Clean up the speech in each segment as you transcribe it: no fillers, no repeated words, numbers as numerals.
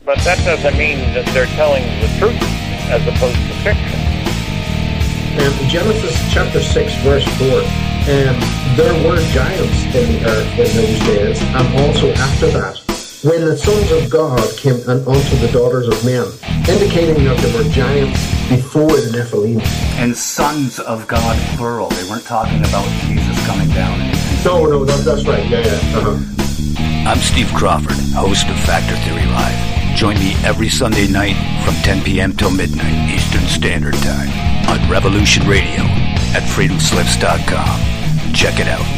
But that doesn't mean that they're telling the truth as opposed to fiction. Genesis chapter 6, verse 4. There were giants in the earth in those days, and also after that, when the sons of God came unto the daughters of men, indicating that there were giants before the Nephilim. And sons of God, plural. They weren't talking about Jesus coming down. No, that's right. Yeah. Uh-huh. I'm Steve Crawford, host of Factor Theory Live. Join me every Sunday night from 10 p.m. till midnight Eastern Standard Time on Revolution Radio at freedomslips.com. Check it out.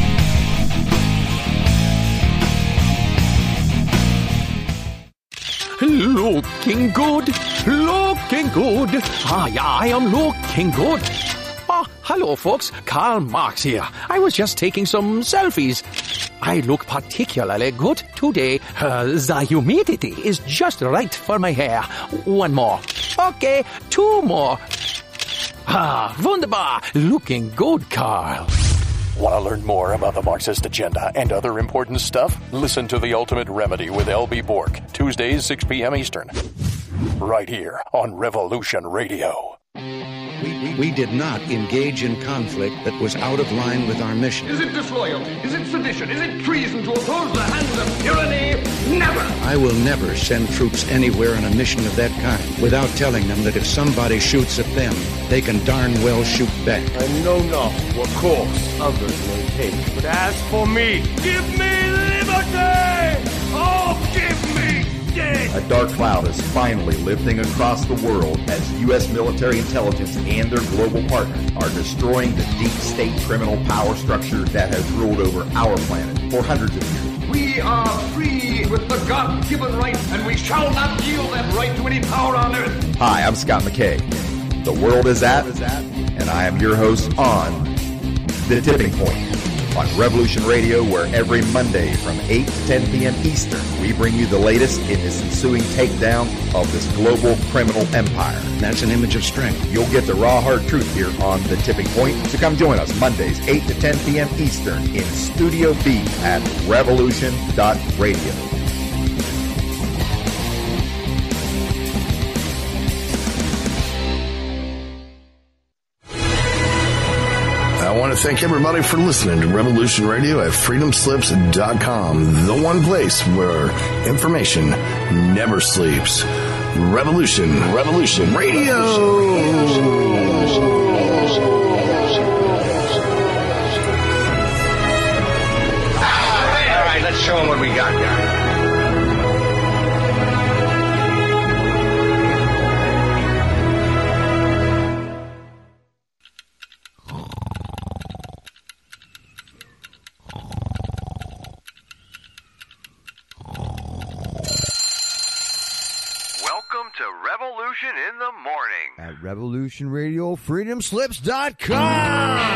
Looking good. I am looking good. Hello, folks. Karl Marx here. I was just taking some selfies. I look particularly good today. The humidity is just right for my hair. One more. Okay, two more. Wunderbar. Looking good, Karl. Want to learn more about the Marxist agenda and other important stuff? Listen to The Ultimate Remedy with L.B. Bork, Tuesdays, 6 p.m. Eastern. Right here on Revolution Radio. We did not engage in conflict that was out of line with our mission. Is it disloyalty? Is it sedition? Is it treason to oppose the hands of tyranny? Never! I will never send troops anywhere on a mission of that kind without telling them that if somebody shoots at them, they can darn well shoot back. I know not what course others may take, but as for me, give me liberty! Oh, give me death! A dark cloud is finally lifting across the world as U.S. military intelligence and their global partners are destroying the deep state criminal power structure that has ruled over our planet for hundreds of years. We are free with the God-given right, and we shall not yield that right to any power on earth. Hi, I'm Scott McKay. The world is at, and I am your host on The Tipping Point on Revolution Radio, where every Monday from 8 to 10 p.m. Eastern, we bring you the latest in this ensuing takedown of this global criminal empire. That's an image of strength. You'll get the raw, hard truth here on The Tipping Point, so come join us Mondays, 8 to 10 p.m. Eastern in Studio B at revolution.radio. I want to thank everybody for listening to Revolution Radio at freedomslips.com, the one place where information never sleeps. Revolution Radio. All right, let's show them what we got here. In the morning at Revolution Radio, freedomslips.com.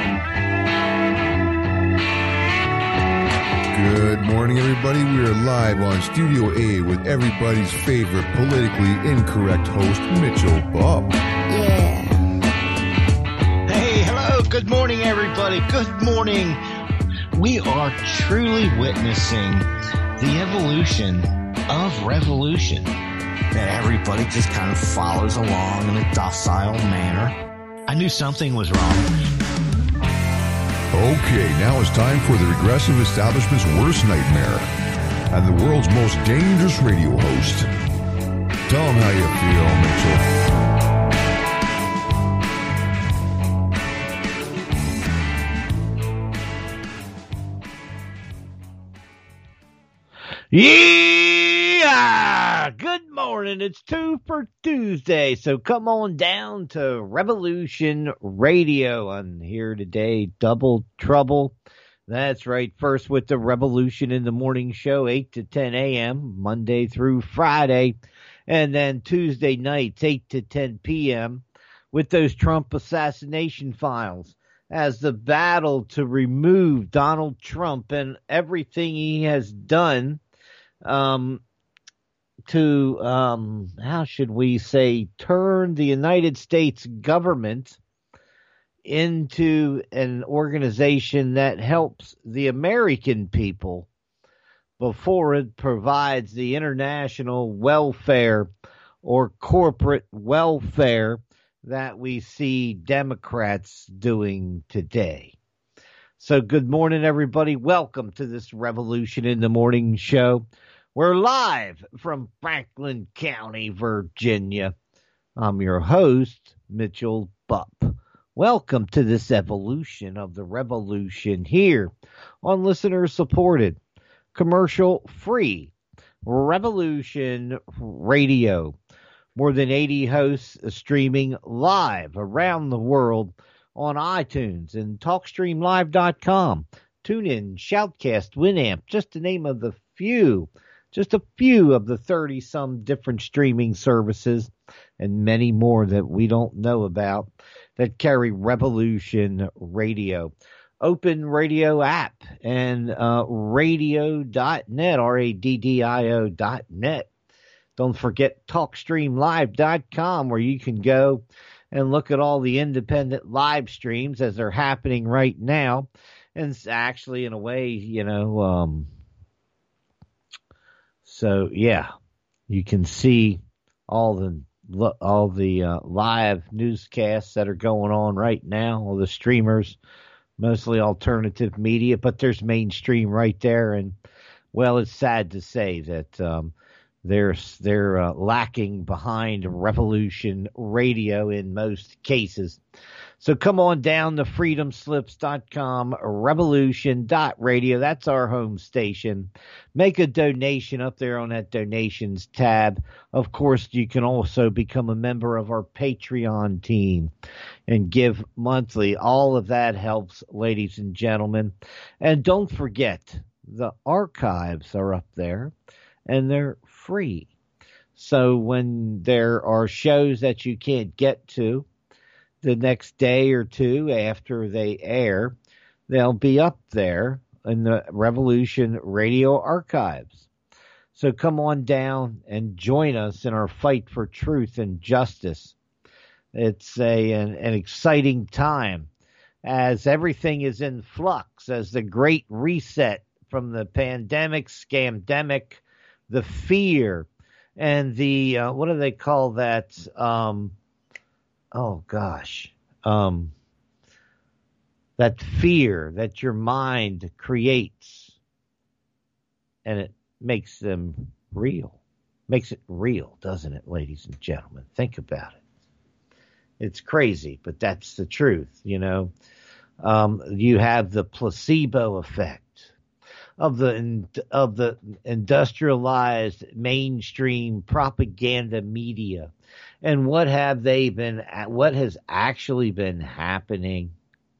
Good morning, everybody. We are live on Studio A with everybody's favorite politically incorrect host, Mitchell Bob. Yeah. Hey, hello. Good morning, everybody. Good morning. We are truly witnessing the evolution of revolution. That everybody just kind of follows along in a docile manner. I knew something was wrong. Okay, now it's time for the regressive establishment's worst nightmare and the world's most dangerous radio host. Tell them how you feel, Mitchell. Yeah! Good morning. It's 2 for Tuesday, so come on down to Revolution Radio. I'm here today, Double Trouble. That's right. First with the Revolution in the Morning Show, 8 to 10 a.m., Monday through Friday. And then Tuesday nights, 8 to 10 p.m., with those Trump assassination files. As the battle to remove Donald Trump and everything he has done to, how should we say, turn the United States government into an organization that helps the American people before it provides the international welfare or corporate welfare that we see Democrats doing today. So good morning, everybody. Welcome to this Revolution in the Morning show. We're live from Franklin County, Virginia. I'm your host, Mitchell Bupp. Welcome to this evolution of the revolution here on listener-supported, commercial-free Revolution Radio. More than 80 hosts streaming live around the world on iTunes and TalkStreamLive.com. TuneIn, Shoutcast, Winamp, just to name of the few. Just a few of the 30-some different streaming services and many more that we don't know about that carry Revolution Radio. Open Radio app and radio.net, RADDIO.net. Don't forget TalkStreamLive.com, where you can go and look at all the independent live streams as they're happening right now. And it's actually, in a way, so yeah, you can see all the live newscasts that are going on right now, all the streamers, mostly alternative media, but there's mainstream right there. And well, it's sad to say that they're lacking behind Revolution Radio in most cases. So come on down to freedomslips.com, revolution.radio. That's our home station. Make a donation up there on that donations tab. Of course, you can also become a member of our Patreon team and give monthly. All of that helps, ladies and gentlemen. And don't forget, the archives are up there and they're free. So when there are shows that you can't get to the next day or two after they air, they'll be up there in the Revolution Radio archives. So come on down and join us in our fight for truth and justice. It's an exciting time as everything is in flux, as the great reset from the pandemic, scamdemic, the fear, and the, what do they call that? That fear that your mind creates, and it makes them real. Makes it real, doesn't it, ladies and gentlemen? Think about it. It's crazy, but that's the truth, You have the placebo effect of the industrialized mainstream propaganda media. And what has actually been happening?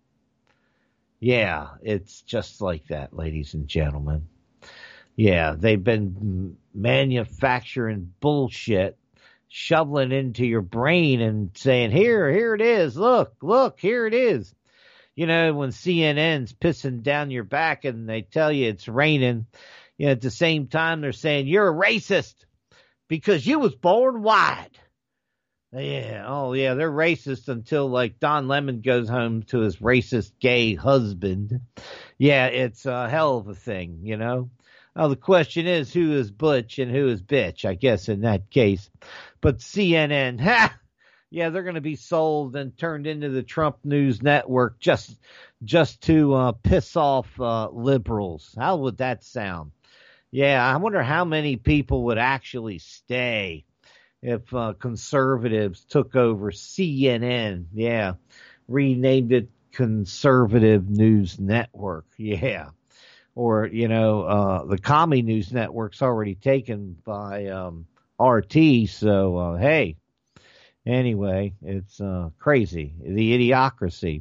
Yeah, it's just like that, ladies and gentlemen. Yeah, they've been manufacturing bullshit, shoveling into your brain and saying, here it is. Look, here it is. When CNN's pissing down your back and they tell you it's raining, at the same time they're saying you're a racist because you was born white. Yeah, they're racist until like Don Lemon goes home to his racist gay husband. Yeah, it's a hell of a thing, Now the question is, who is butch and who is bitch, I guess, in that case. But CNN, yeah, they're going to be sold and turned into the Trump News Network just to piss off liberals. How would that sound? Yeah, I wonder how many people would actually stay if conservatives took over CNN. Yeah, renamed it Conservative News Network. Yeah, or the Commie News Network's already taken by RT. So hey. Anyway, it's crazy. The idiocracy,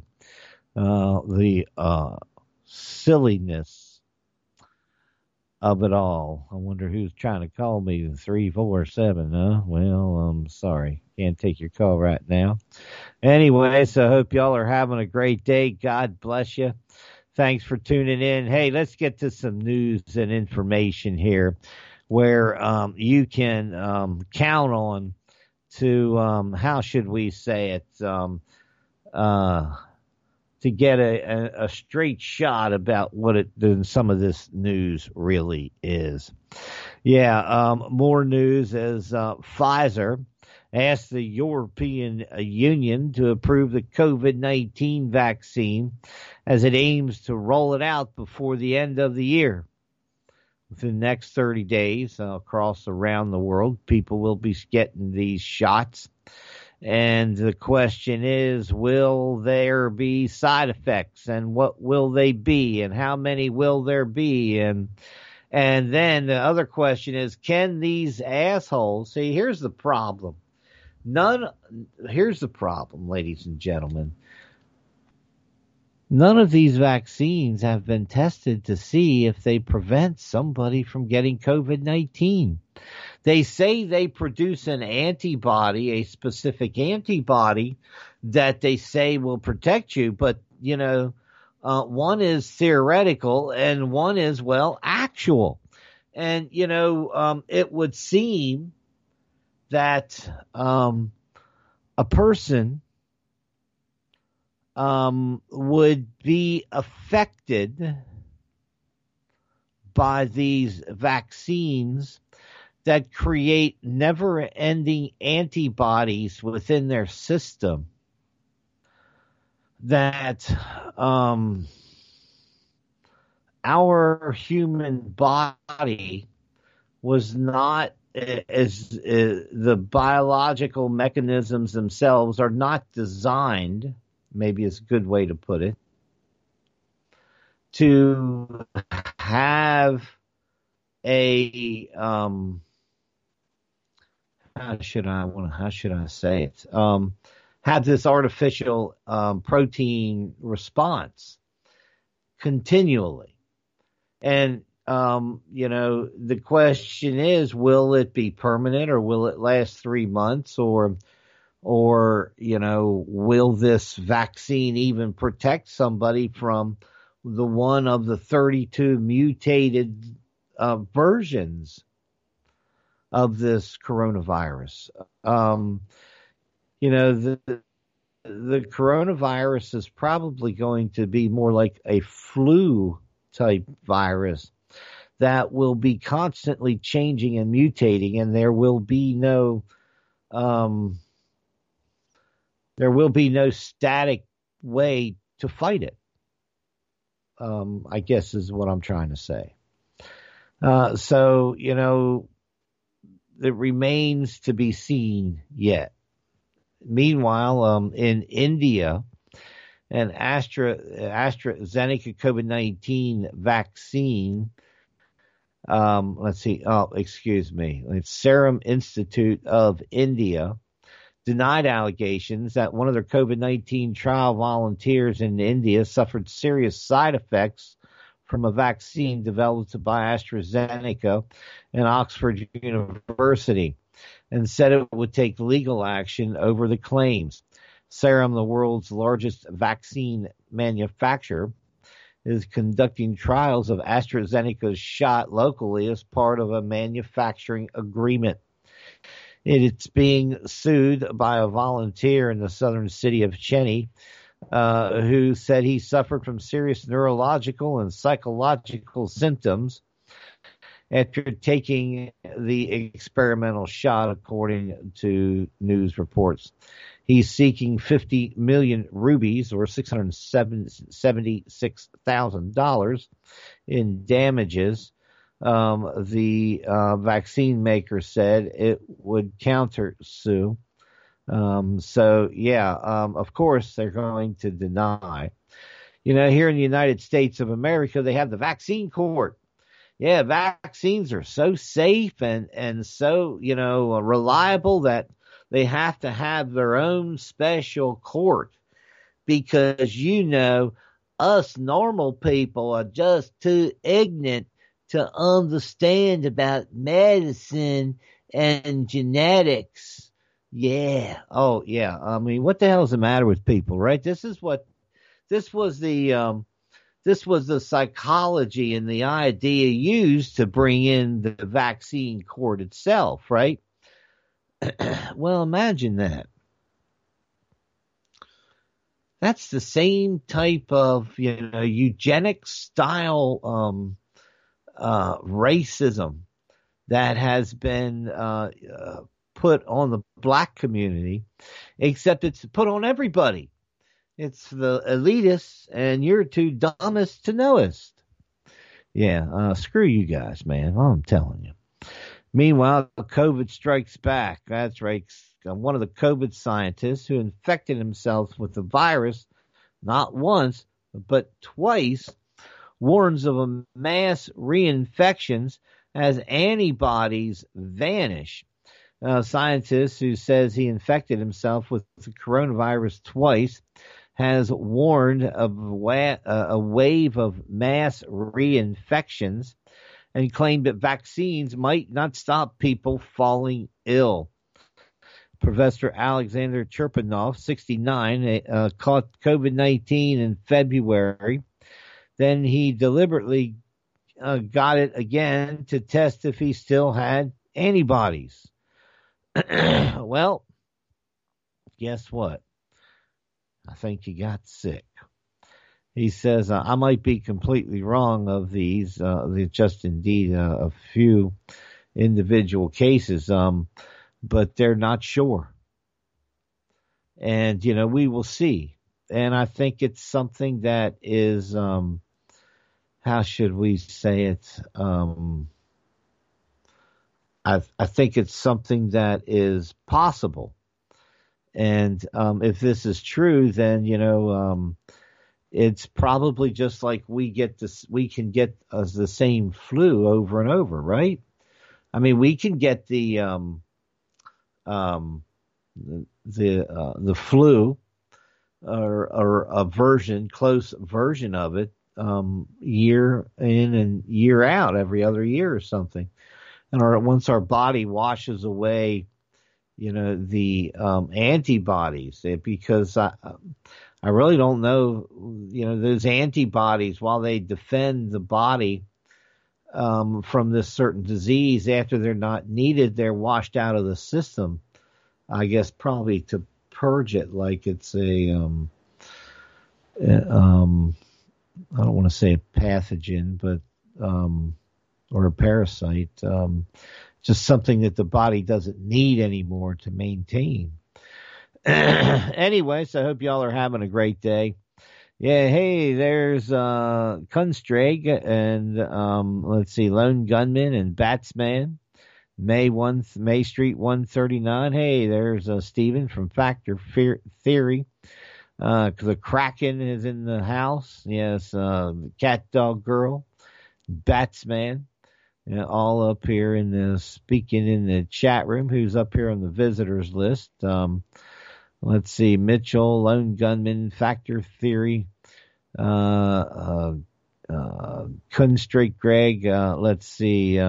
the silliness of it all. I wonder who's trying to call me. 347, huh? Well, I'm sorry. Can't take your call right now. Anyway, so I hope y'all are having a great day. God bless you. Thanks for tuning in. Hey, let's get to some news and information here where you can count on to, how should we say it, to get a straight shot about what some of this news really is. Yeah, more news as Pfizer asked the European Union to approve the COVID-19 vaccine as it aims to roll it out before the end of the year. Within the next 30 days, around the world, people will be getting these shots. And the question is, will there be side effects, and what will they be, and how many will there be? And then the other question is, can these assholes see? Here's the problem. Here's the problem, ladies and gentlemen. None of these vaccines have been tested to see if they prevent somebody from getting COVID-19. They say they produce an antibody, a specific antibody that they say will protect you, but, one is theoretical and one is, actual. And, it would seem that a person would be affected by these vaccines that create never-ending antibodies within their system that our human body was not, as the biological mechanisms themselves are not designed, maybe it's a good way to put it, to have a how should I say it? Have this artificial protein response continually. And the question is, will it be permanent, or will it last 3 months, or will this vaccine even protect somebody from the one of the 32 mutated versions of this coronavirus? The coronavirus is probably going to be more like a flu type virus that will be constantly changing and mutating, and there will be no static way to fight it. I guess is what I'm trying to say. So, it remains to be seen yet. Meanwhile, in India, an AstraZeneca COVID-19 vaccine, it's Serum Institute of India, denied allegations that one of their COVID-19 trial volunteers in India suffered serious side effects from a vaccine developed by AstraZeneca and Oxford University, and said it would take legal action over the claims. Serum, the world's largest vaccine manufacturer, is conducting trials of AstraZeneca's shot locally as part of a manufacturing agreement. It's being sued by a volunteer in the southern city of Chennai, who said he suffered from serious neurological and psychological symptoms after taking the experimental shot, according to news reports. He's seeking 50 million rupees, or $676,000 in damages. The vaccine maker said it would counter-sue. Of course, they're going to deny. Here in the United States of America, they have the vaccine court. Yeah, vaccines are so safe and so, reliable that they have to have their own special court because, us normal people are just too ignorant to understand about medicine and genetics. Yeah. Oh, yeah. I mean, what the hell is the matter with people, right? This was the psychology and the idea used to bring in the vaccine court itself, right? Well, imagine that. That's the same type of, eugenic style, racism that has been, put on the black community, except it's put on everybody. It's the elitists, and you're too dumbest to knowest. Yeah, screw you guys, man. I'm telling you. Meanwhile, COVID strikes back. That's right. One of the COVID scientists who infected himself with the virus not once, but twice, warns of a mass reinfections as antibodies vanish. Scientist who says he infected himself with the coronavirus twice has warned of a wave of mass reinfections and claimed that vaccines might not stop people falling ill. Professor Alexander Cherpanov, 69, caught COVID-19 in February. Then he deliberately got it again to test if he still had antibodies. Well, guess what? I think he got sick. He says, I might be completely wrong of these, just indeed a few individual cases, but they're not sure. And, we will see. And I think it's something that is, how should we say it? I think it's something that is possible. And if this is true, then, it's probably just like we can get the same flu over and over, right? I mean, we can get the flu or a close version of it, year in and year out, every other year or something. And once our body washes away, the antibodies, because I really don't know, those antibodies, while they defend the body from this certain disease, after they're not needed, they're washed out of the system. I guess probably to purge it, like it's I don't want to say a pathogen, but or a parasite, just something that the body doesn't need anymore to maintain. Anyways, I hope y'all are having a great day. Yeah, hey, there's Kunstrag and let's see, Lone Gunman and Batsman, May Street 139. Hey, there's Steven from Factor Theory. The Kraken is in the house. Yes, Cat Dog Girl, Batsman, all up here in the speaking in the chat room. Who's up here on the visitors list? Let's see, Mitchell, Lone Gunman, Factor Theory, Kunstraight Greg, let's see,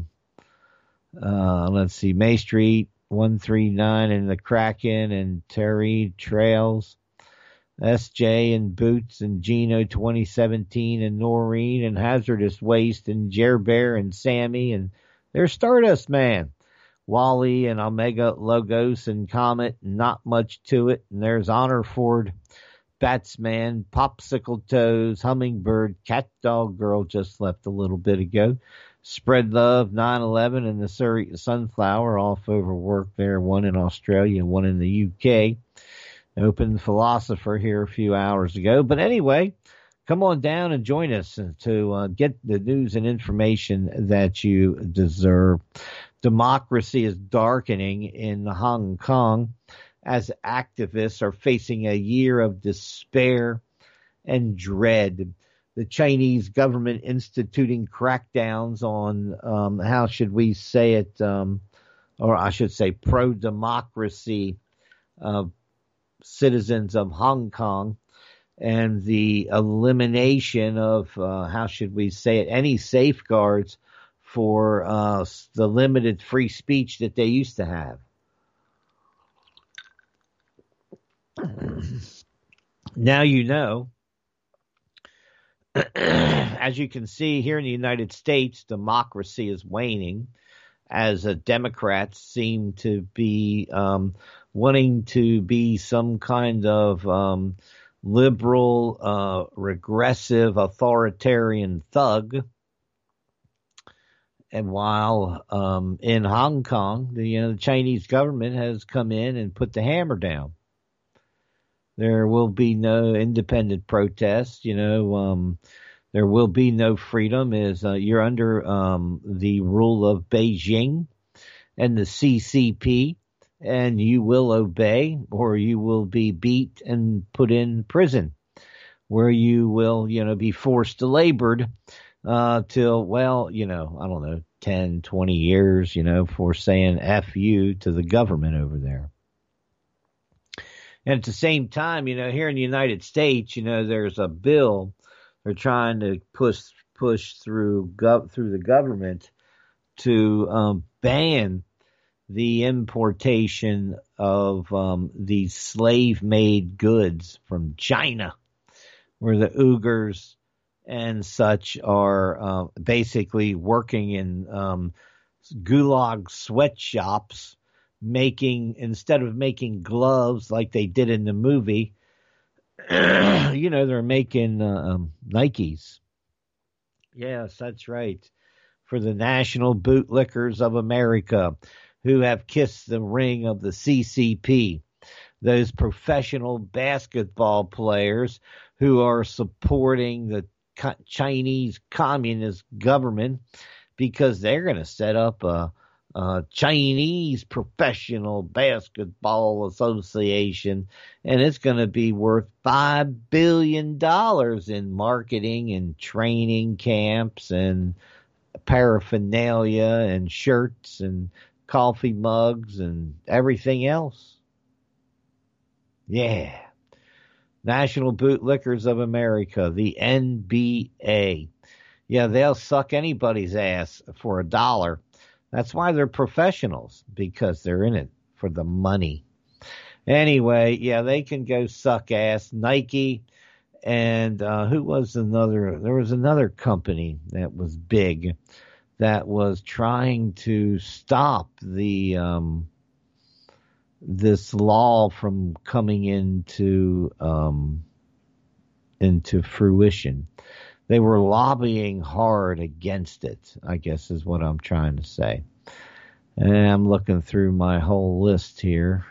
May Street 139 and the Kraken and Terry Trails, SJ and Boots and Gino 2017 and Noreen and Hazardous Waste and Jer Bear and Sammy and there's Stardust Man. Wally and Omega Logos and Comet, not much to it. And there's Honor Ford, Batsman, Popsicle Toes, Hummingbird, Cat Dog Girl just left a little bit ago. Spread Love, 9/11, and the Surrey Sunflower off over work there. One in Australia and one in the UK. Open Philosopher here a few hours ago. But anyway, come on down and join us to get the news and information that you deserve. Democracy is darkening in Hong Kong as activists are facing a year of despair and dread. The Chinese government instituting crackdowns on, how should we say it, or I should say pro-democracy citizens of Hong Kong, and the elimination of, how should we say it, any safeguards for the limited free speech that they used to have. Now you know. As you can see here in the United States, democracy is waning as Democrats seem to be wanting to be some kind of liberal, regressive, authoritarian thug. And while in Hong Kong, the Chinese government has come in and put the hammer down. There will be no independent protests. There will be no freedom. You're under the rule of Beijing and the CCP, and you will obey, or you will be beat and put in prison, where you will, be forced to labored till, well, I don't know, 10, 20 years, for saying F you to the government over there. And at the same time, here in the United States, there's a bill they're trying to push through the government to ban the importation of these slave-made goods from China, where the Uyghurs and such are basically working in gulag sweatshops, instead of making gloves like they did in the movie, they're making Nikes. Yes, that's right. For the National Bootlickers of America, who have kissed the ring of the CCP, those professional basketball players who are supporting the Chinese Communist government because they're going to set up a Chinese Professional Basketball Association, and it's going to be worth $5 billion in marketing and training camps and paraphernalia and shirts and coffee mugs and everything else. Yeah. National Bootlickers of America, the NBA. Yeah, they'll suck anybody's ass for $1. That's why they're professionals, because they're in it for the money. Anyway, yeah, they can go suck ass. Nike and who was another? There was another company that was big that was trying to stop the this law from coming into fruition. They were lobbying hard against it, I guess is what I'm trying to say. And I'm looking through my whole list here.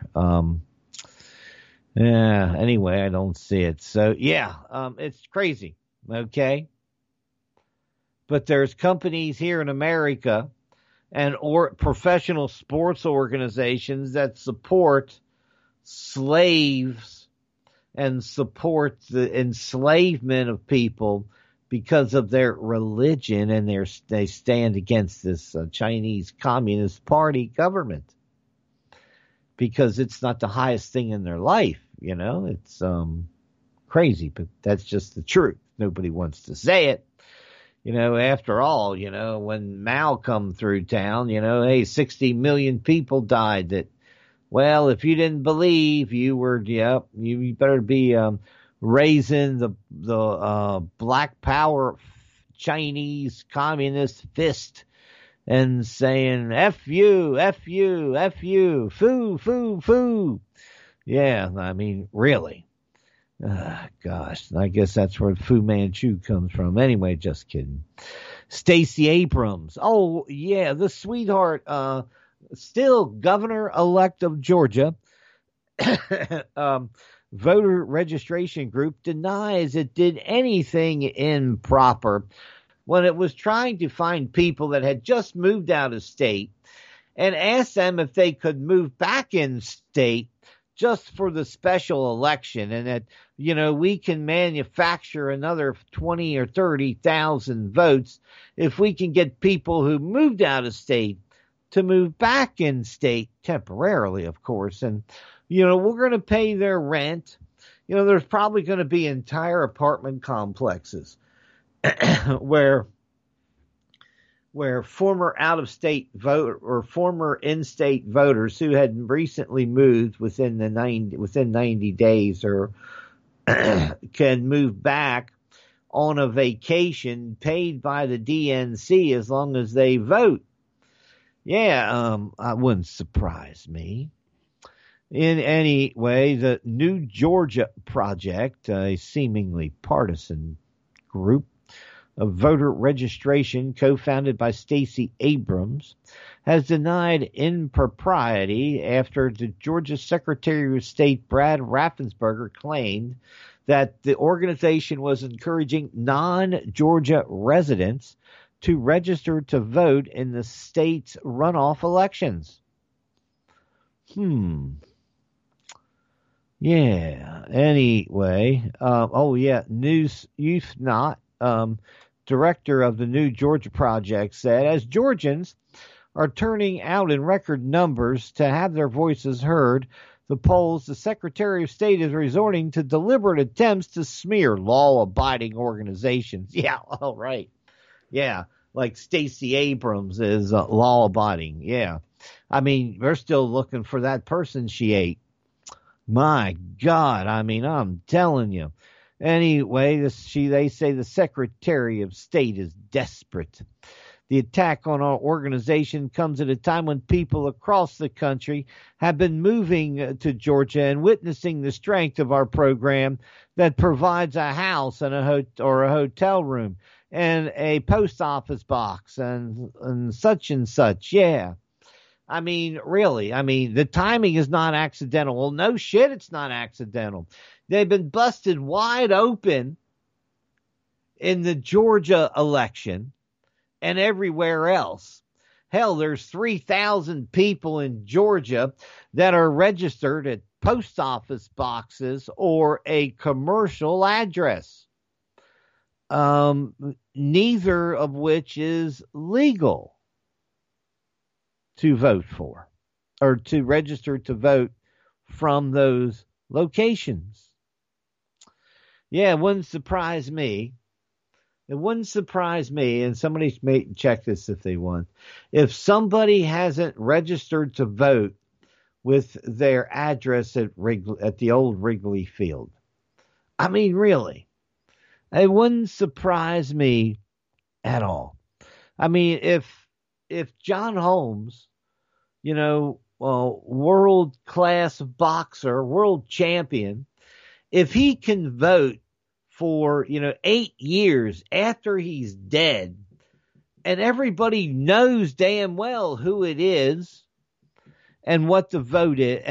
Anyway, I don't see it. So, it's crazy, okay? But there's companies here in America and professional sports organizations that support slaves and support the enslavement of people because of their religion, and they stand against this Chinese Communist Party government because it's not the highest thing in their life. It's crazy, but that's just the truth. Nobody wants to say it. After all, when Mao come through town, hey, 60 million people died. Well, if you didn't believe, you better be raising the black power Chinese communist fist and saying F you, F you, F you, foo, foo, foo. Yeah, I mean, really. Gosh, I guess that's where Fu Manchu comes from. Anyway, just kidding. Stacey Abrams. Oh, yeah, the sweetheart, still governor-elect of Georgia. Voter registration group denies it did anything improper when it was trying to find people that had just moved out of state and asked them if they could move back in state just for the special election, and that, we can manufacture another 20 or 30,000 votes if we can get people who moved out of state to move back in state temporarily, of course. And, we're going to pay their rent. There's probably going to be entire apartment complexes where former out-of-state voter or former in-state voters who had recently moved within 90 days or can move back on a vacation paid by the DNC as long as they vote. Yeah, it wouldn't surprise me. In any way, the New Georgia Project, a seemingly partisan group of voter registration co-founded by Stacey Abrams, has denied impropriety after the Georgia Secretary of State Brad Raffensperger claimed that the organization was encouraging non-Georgia residents to register to vote in the state's runoff elections. Yeah. Anyway, News Youth Not, director of the New Georgia Project, said, as Georgians are turning out in record numbers to have their voices heard, the polls, the Secretary of State is resorting to deliberate attempts to smear law-abiding organizations. Yeah, all right. Yeah, like Stacey Abrams is law-abiding. Yeah. I mean, we're still looking for that person she ate. My God, I mean, I'm telling you. Anyway, they say the Secretary of State is desperate. The attack on our organization comes at a time when people across the country have been moving to Georgia and witnessing the strength of our program that provides a house and a hotel room and a post office box and such and such. Yeah. I mean, really, the timing is not accidental. Well, no shit, it's not accidental. They've been busted wide open in the Georgia election and everywhere else. Hell, there's 3,000 people in Georgia that are registered at post office boxes or a commercial address, neither of which is legal to vote for or to register to vote from those locations. Yeah, it wouldn't surprise me. It wouldn't surprise me, and somebody may check this if they want, if somebody hasn't registered to vote with their address at the old Wrigley Field. I mean, really. It wouldn't surprise me at all. I mean, if John Holmes, world-class boxer, world champion, if he can vote for, 8 years after he's dead, and everybody knows damn well who it is and what the vote is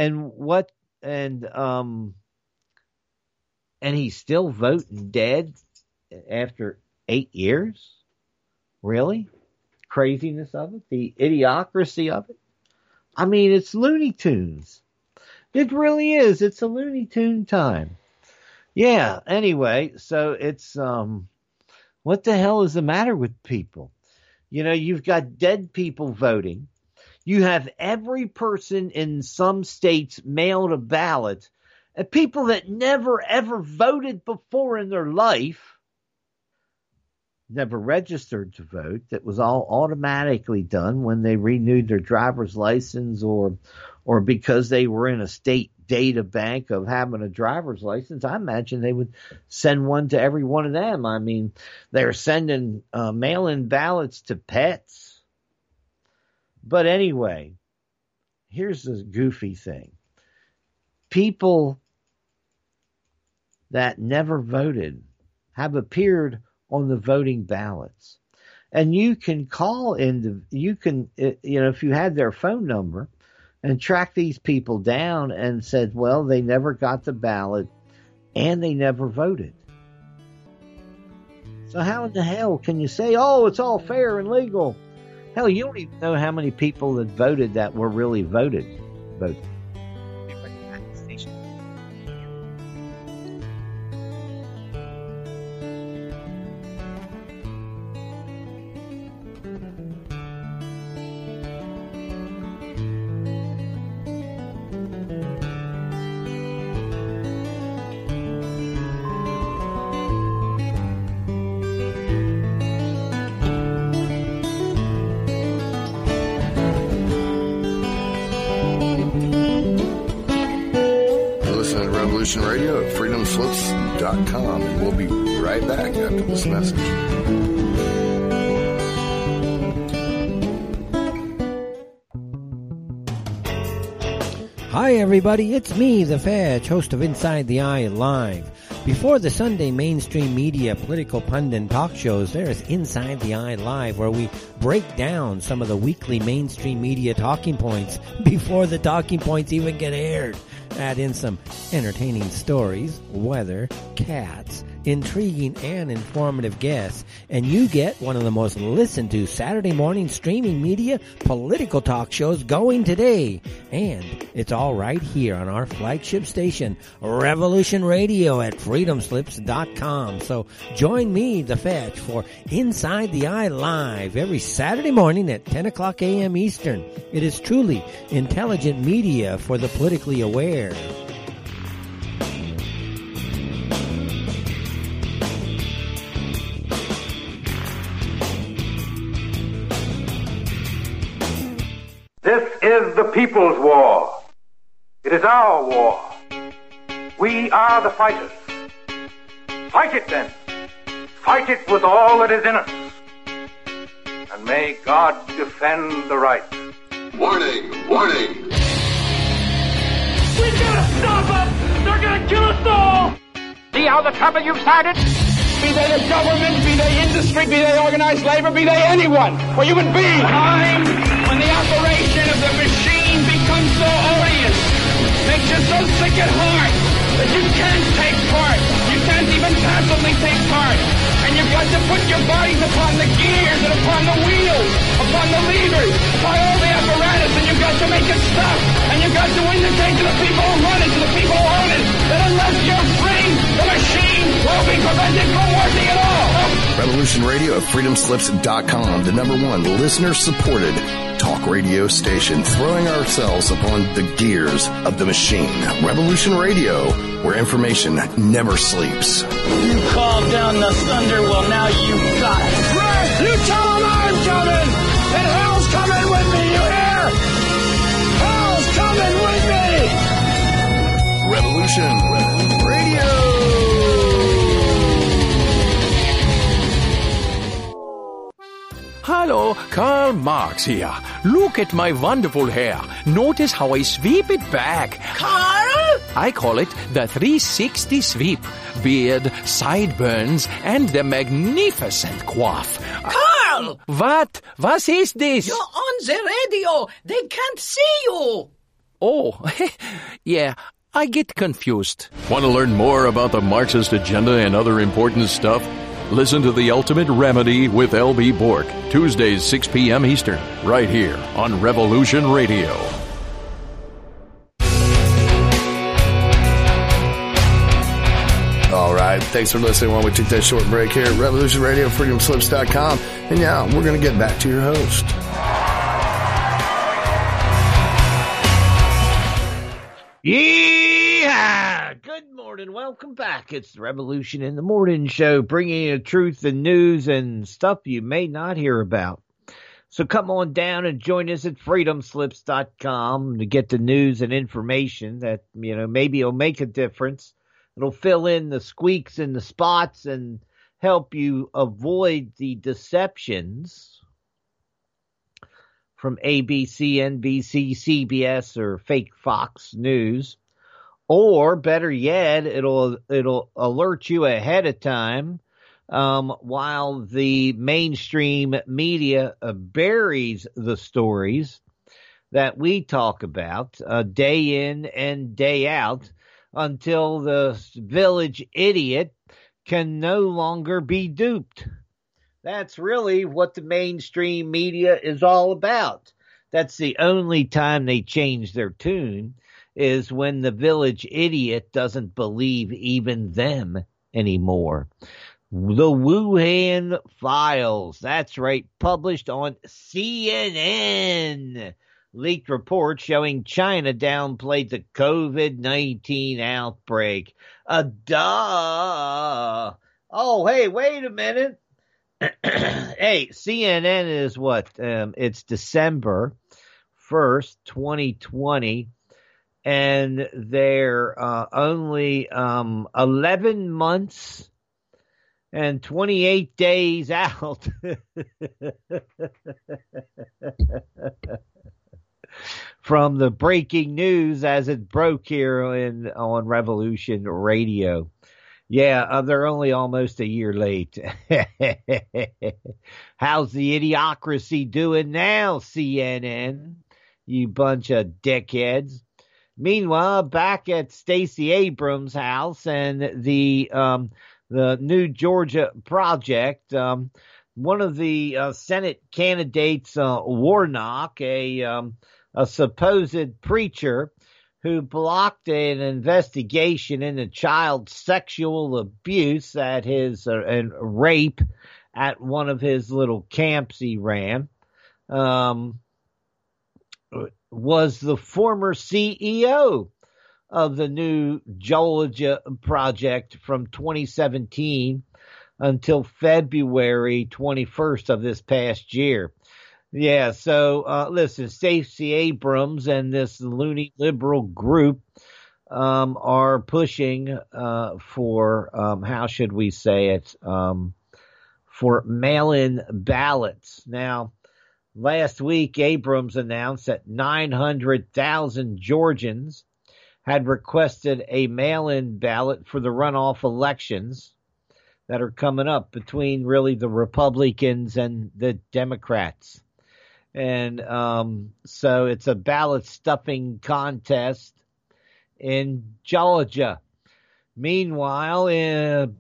and he's still voting dead after 8 years? Really? Craziness of it? The idiocracy of it? I mean, it's Looney Tunes. It really is. It's a Looney Tune time. Yeah, anyway, so it's, what the hell is the matter with people? You've got dead people voting. You have every person in some states mailed a ballot, and people that never ever voted before in their life, never registered to vote. That was all automatically done when they renewed their driver's license or because they were in a state data bank of having a driver's license. I imagine they would send one to every one of them. I mean, they're sending mail-in ballots to pets. But anyway, here's the goofy thing. People that never voted have appeared on the voting ballots. And you can call if you had their phone number and track these people down and said, well, they never got the ballot and they never voted. So how in the hell can you say, oh, it's all fair and legal? Hell, you don't even know how many people that voted that were really voted. Radio at freedomslips.com, and we'll be right back after this message. Hi everybody, it's me, The Fetch, host of Inside the Eye Live. Before the Sunday mainstream media political pundit talk shows, there is Inside the Eye Live, where we break down some of the weekly mainstream media talking points before the talking points even get aired. Add in some entertaining stories, weather, cats, intriguing and informative guests, and you get one of the most listened to Saturday morning streaming media political talk shows going today. And it's all right here on our flagship station, Revolution Radio at freedomslips.com. So join me, The Fetch, for Inside the Eye Live every Saturday morning at 10 o'clock a.m. Eastern. It is truly intelligent media for the politically aware. This is the people's war. It is our war. We are the fighters. Fight it then. Fight it with all that is in us. And may God defend the right. Warning! Warning! We gotta stop them! They're gonna kill us all! See how the trouble you've started? Be they the government, be they industry, be they organized labor, be they anyone, or human beings. Time when the operation of the machine becomes so odious, makes you so sick at heart that you can't take part. You can't even passively take part. And you've got to put your bodies upon the gears and upon the wheels, upon the levers, upon all the apparatus, and you've got to make it stop. And you've got to indicate to the people who run it, to the people who own it, that unless you're free, the machine will be prevented from working at all. Revolution Radio at freedomslips.com, the #1 listener-supported talk radio station, throwing ourselves upon the gears of the machine. Revolution Radio, where information never sleeps. You called down the thunder, well now you got it. Right! You tell them I'm coming! And hell's coming with me, you hear? Hell's coming with me! Revolution Radio! Hello, Karl Marx here. Look at my wonderful hair. Notice how I sweep it back. Karl? I call it the 360 sweep. Beard, sideburns, and the magnificent coif. Karl! What? Was is this? You're on the radio. They can't see you. Oh, yeah. I get confused. Want to learn more about the Marxist agenda and other important stuff? Listen to The Ultimate Remedy with L.B. Bork, Tuesdays, 6 p.m. Eastern, right here on Revolution Radio. All right, thanks for listening while we took that short break here at Revolution Radio, freedomslips.com. And yeah, we're going to get back to your host. Yeah! Good morning. Welcome back. It's the Revolution in the Morning Show, bringing you truth and news and stuff you may not hear about. So come on down and join us at freedomslips.com to get the news and information that, maybe it'll make a difference. It'll fill in the squeaks and the spots and help you avoid the deceptions from ABC, NBC, CBS, or fake Fox News. Or better yet, it'll alert you ahead of time while the mainstream media buries the stories that we talk about day in and day out until the village idiot can no longer be duped. That's really what the mainstream media is all about. That's the only time they change their tune, is when the village idiot doesn't believe even them anymore. The Wuhan Files, that's right, published on CNN. Leaked report showing China downplayed the COVID-19 outbreak. Duh. Oh, hey, wait a minute. Hey, CNN is what? It's December 1st, 2020. And they're only 11 months and 28 days out. from the breaking news as it broke here on Revolution Radio. Yeah, they're only almost a year late. How's the idiocracy doing now, CNN? You bunch of dickheads. Meanwhile, back at Stacey Abrams' house and the New Georgia Project, one of the Senate candidates, Warnock, a supposed preacher who blocked an investigation into child sexual abuse at his and rape at one of his little camps he ran, was the former CEO of the New Georgia Project from 2017 until February 21st of this past year. Yeah, so listen, Stacey Abrams and this loony liberal group are pushing for, how should we say it, for mail-in ballots. Now, last week, Abrams announced that 900,000 Georgians had requested a mail-in ballot for the runoff elections that are coming up between really the Republicans and the Democrats. And so it's a ballot stuffing contest in Georgia. Meanwhile,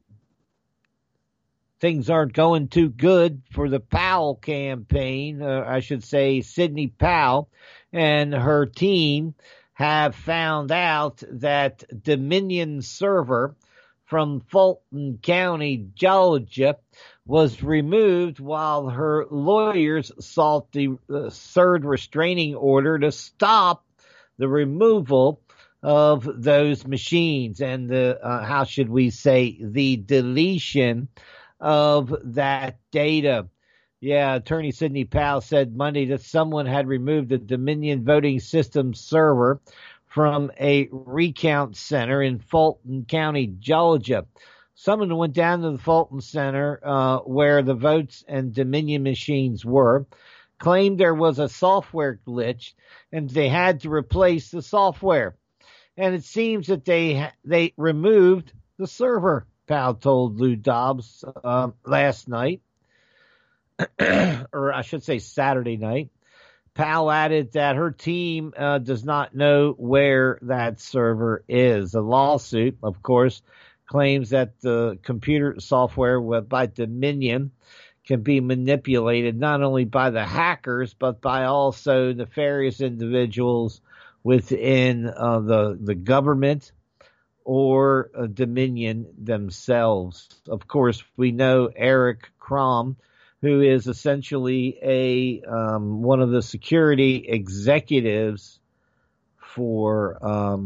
things aren't going too good for the Powell campaign. I should say Sidney Powell and her team have found out that Dominion server from Fulton County, Georgia, was removed while her lawyers sought the third restraining order to stop the removal of those machines and the, how should we say, the deletion of that data. Yeah, Attorney Sidney Powell said Monday that someone had removed the Dominion voting system server from a recount center in Fulton County, Georgia. Someone went down to the Fulton Center where the votes and Dominion machines were, claimed there was a software glitch, and they had to replace the software. And it seems that they removed the server, Powell told Lou Dobbs last night, or I should say Saturday night. Powell added that her team does not know where that server is. A lawsuit, of course, claims that the computer software by Dominion can be manipulated not only by the hackers, but by also nefarious individuals within the government or Dominion themselves. Of course, we know Eric Krom, who is essentially one of the security executives for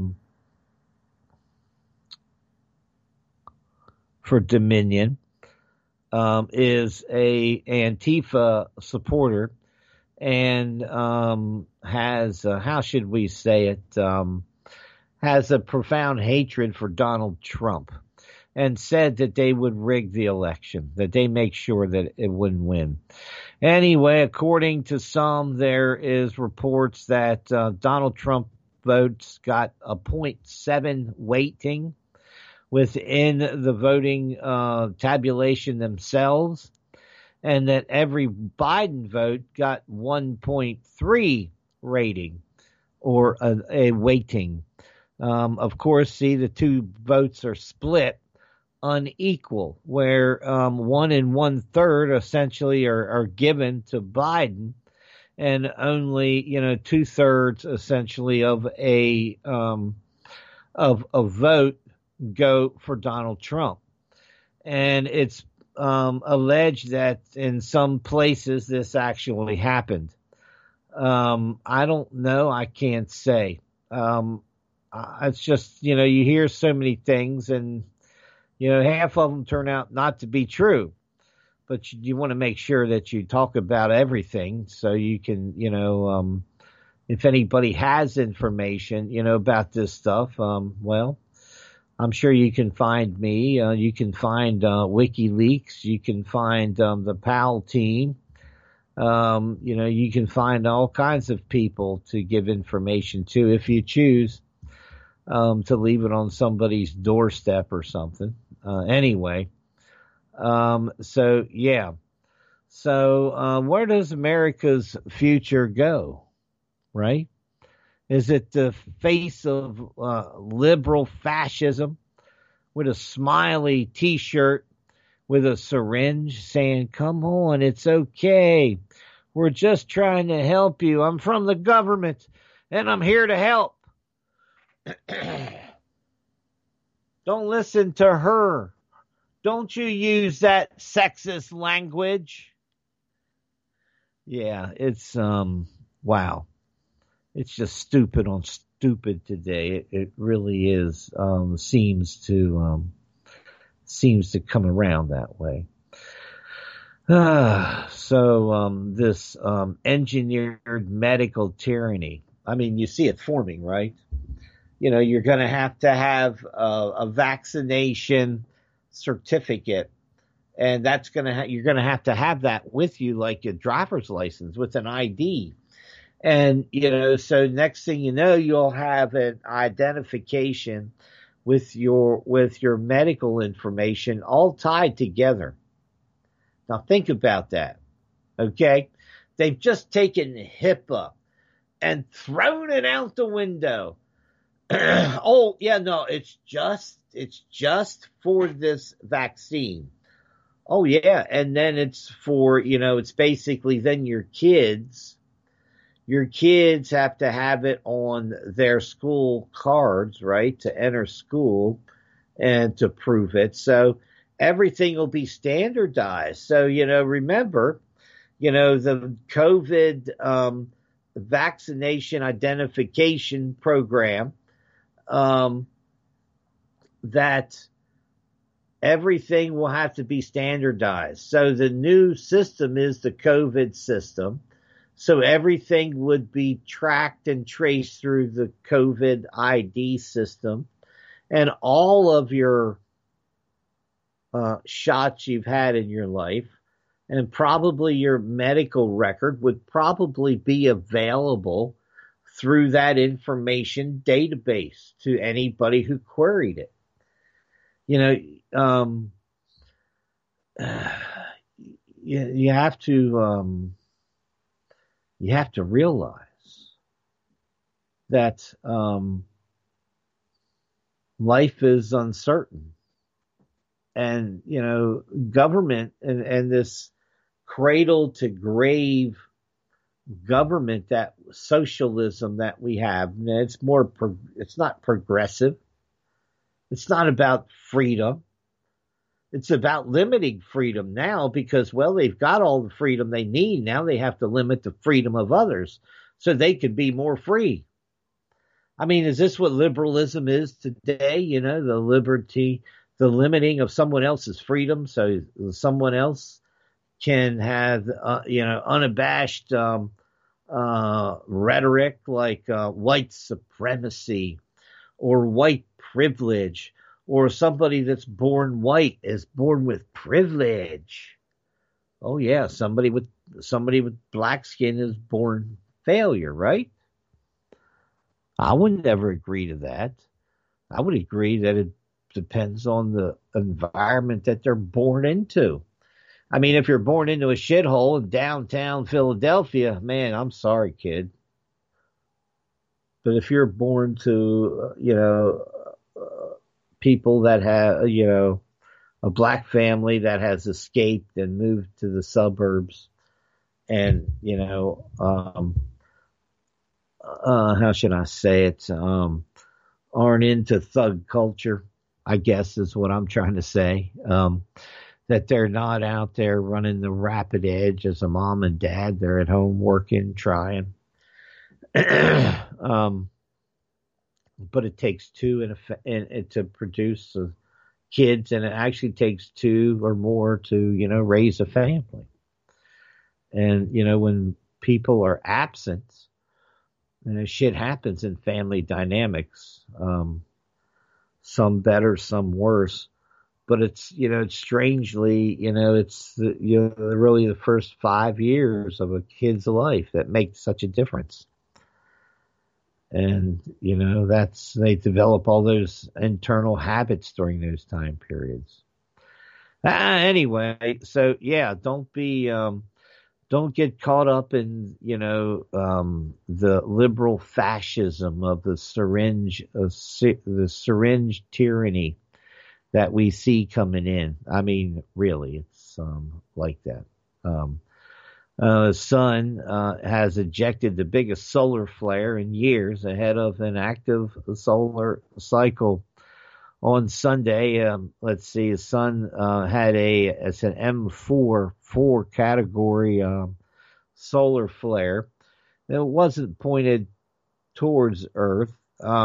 Dominion, is a Antifa supporter and has, how should we say it, has a profound hatred for Donald Trump, and said that they would rig the election, that they make sure that it wouldn't win. Anyway, according to some, there is reports that Donald Trump votes got a 0.7 weighting within the voting tabulation themselves, and that every Biden vote got 1.3 rating or a weighting. Of course, see, the two votes are split unequal, where 1 1/3 essentially are given to Biden, and only 2/3 essentially of a vote go for Donald Trump. And it's alleged that in some places this actually happened. I don't know. I can't say. It's just, you hear so many things, and half of them turn out not to be true, but you want to make sure that you talk about everything so you can, if anybody has information, about this stuff, well, I'm sure you can find me. You can find WikiLeaks. You can find the Powell team. You can find all kinds of people to give information to if you choose to leave it on somebody's doorstep or something. Anyway, so yeah. So where does America's future go, right? Is it the face of liberal fascism with a smiley T-shirt with a syringe saying, come on, it's okay. We're just trying to help you. I'm from the government, and I'm here to help. Don't listen to her. Don't you use that sexist language. Yeah, it's, wow. It's just stupid on stupid today. It really is, seems to come around that way. This engineered medical tyranny. I mean, you see it forming, right? You're going to have a vaccination certificate, and that's you're going to have that with you, like your driver's license with an ID. And, so next thing you know, you'll have an identification with your medical information all tied together. Now think about that. Okay. They've just taken HIPAA and thrown it out the window. Oh yeah, no, it's just for this vaccine. Oh yeah. And then it's for, it's basically then your kids have to have it on their school cards, right, to enter school and to prove it. So everything will be standardized. So, remember, the COVID vaccination identification program, that everything will have to be standardized. So the new system is the COVID system. So everything would be tracked and traced through the COVID ID system, and all of your shots you've had in your life, and probably your medical record would probably be available through that information database to anybody who queried it. You have to realize that life is uncertain, and government and this cradle to grave government, that socialism that we have, it's not progressive. It's not about freedom. It's about limiting freedom now because, well, they've got all the freedom they need. Now they have to limit the freedom of others so they can be more free. I mean, is this what liberalism is today? The limiting of someone else's freedom so someone else can have, unabashed rhetoric like white supremacy or white privilege, or somebody that's born white is born with privilege. Oh yeah, somebody with black skin is born failure, right? I would never agree to that. I would agree that it depends on the environment that they're born into. I mean, if you're born into a shithole in downtown Philadelphia, man, I'm sorry, kid. But if you're born to, people that have, a black family that has escaped and moved to the suburbs and, how should I say it? Aren't into thug culture, I guess is what I'm trying to say. That they're not out there running the rapid edge as a mom and dad. They're at home working, trying. But it takes two and to produce kids, and it actually takes two or more to, raise a family. And, when people are absent, shit happens in family dynamics, some better, some worse. but it's, it's strangely, it's really the first 5 years of a kid's life that make such a difference. And, they develop all those internal habits during those time periods. Anyway, so yeah, don't get caught up in, the liberal fascism of the syringe tyranny that we see coming in. I mean, really, it's like that. The sun has ejected the biggest solar flare in years ahead of an active solar cycle. On Sunday, let's see, the sun had it's an M4 category solar flare. It wasn't pointed towards Earth,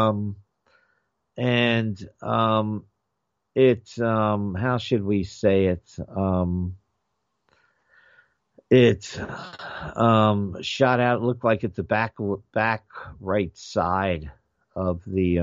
and it how should we say it? It shot out. It looked like at the back right side of the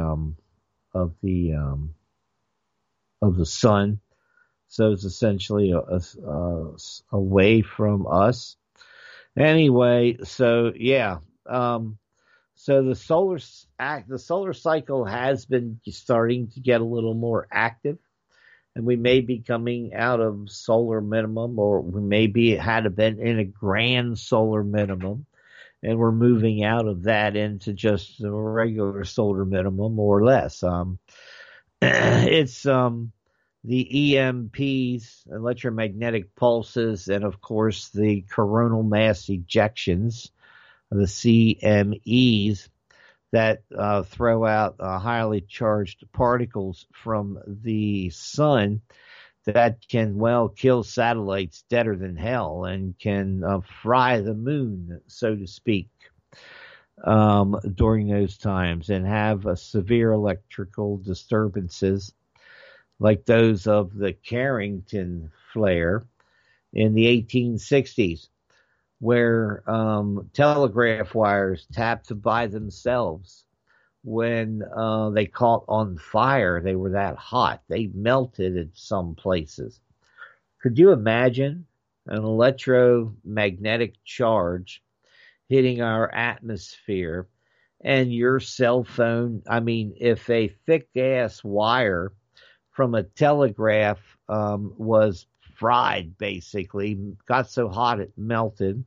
sun, so it's essentially away from us. Anyway, so yeah, so the solar cycle has been starting to get a little more active, and we may be coming out of solar minimum, or we maybe had been in a grand solar minimum, and we're moving out of that into just a regular solar minimum, more or less. It's the EMPs, electromagnetic pulses, and of course the coronal mass ejections, the CMEs, that throw out highly charged particles from the sun that can, kill satellites deader than hell, and can fry the moon, so to speak, during those times, and have severe electrical disturbances like those of the Carrington flare in the 1860s, where telegraph wires tapped by themselves when they caught on fire. They were that hot. They melted in some places. Could you imagine an electromagnetic charge hitting our atmosphere and your cell phone? I mean, if a thick-ass wire from a telegraph was fried, basically, got so hot it melted,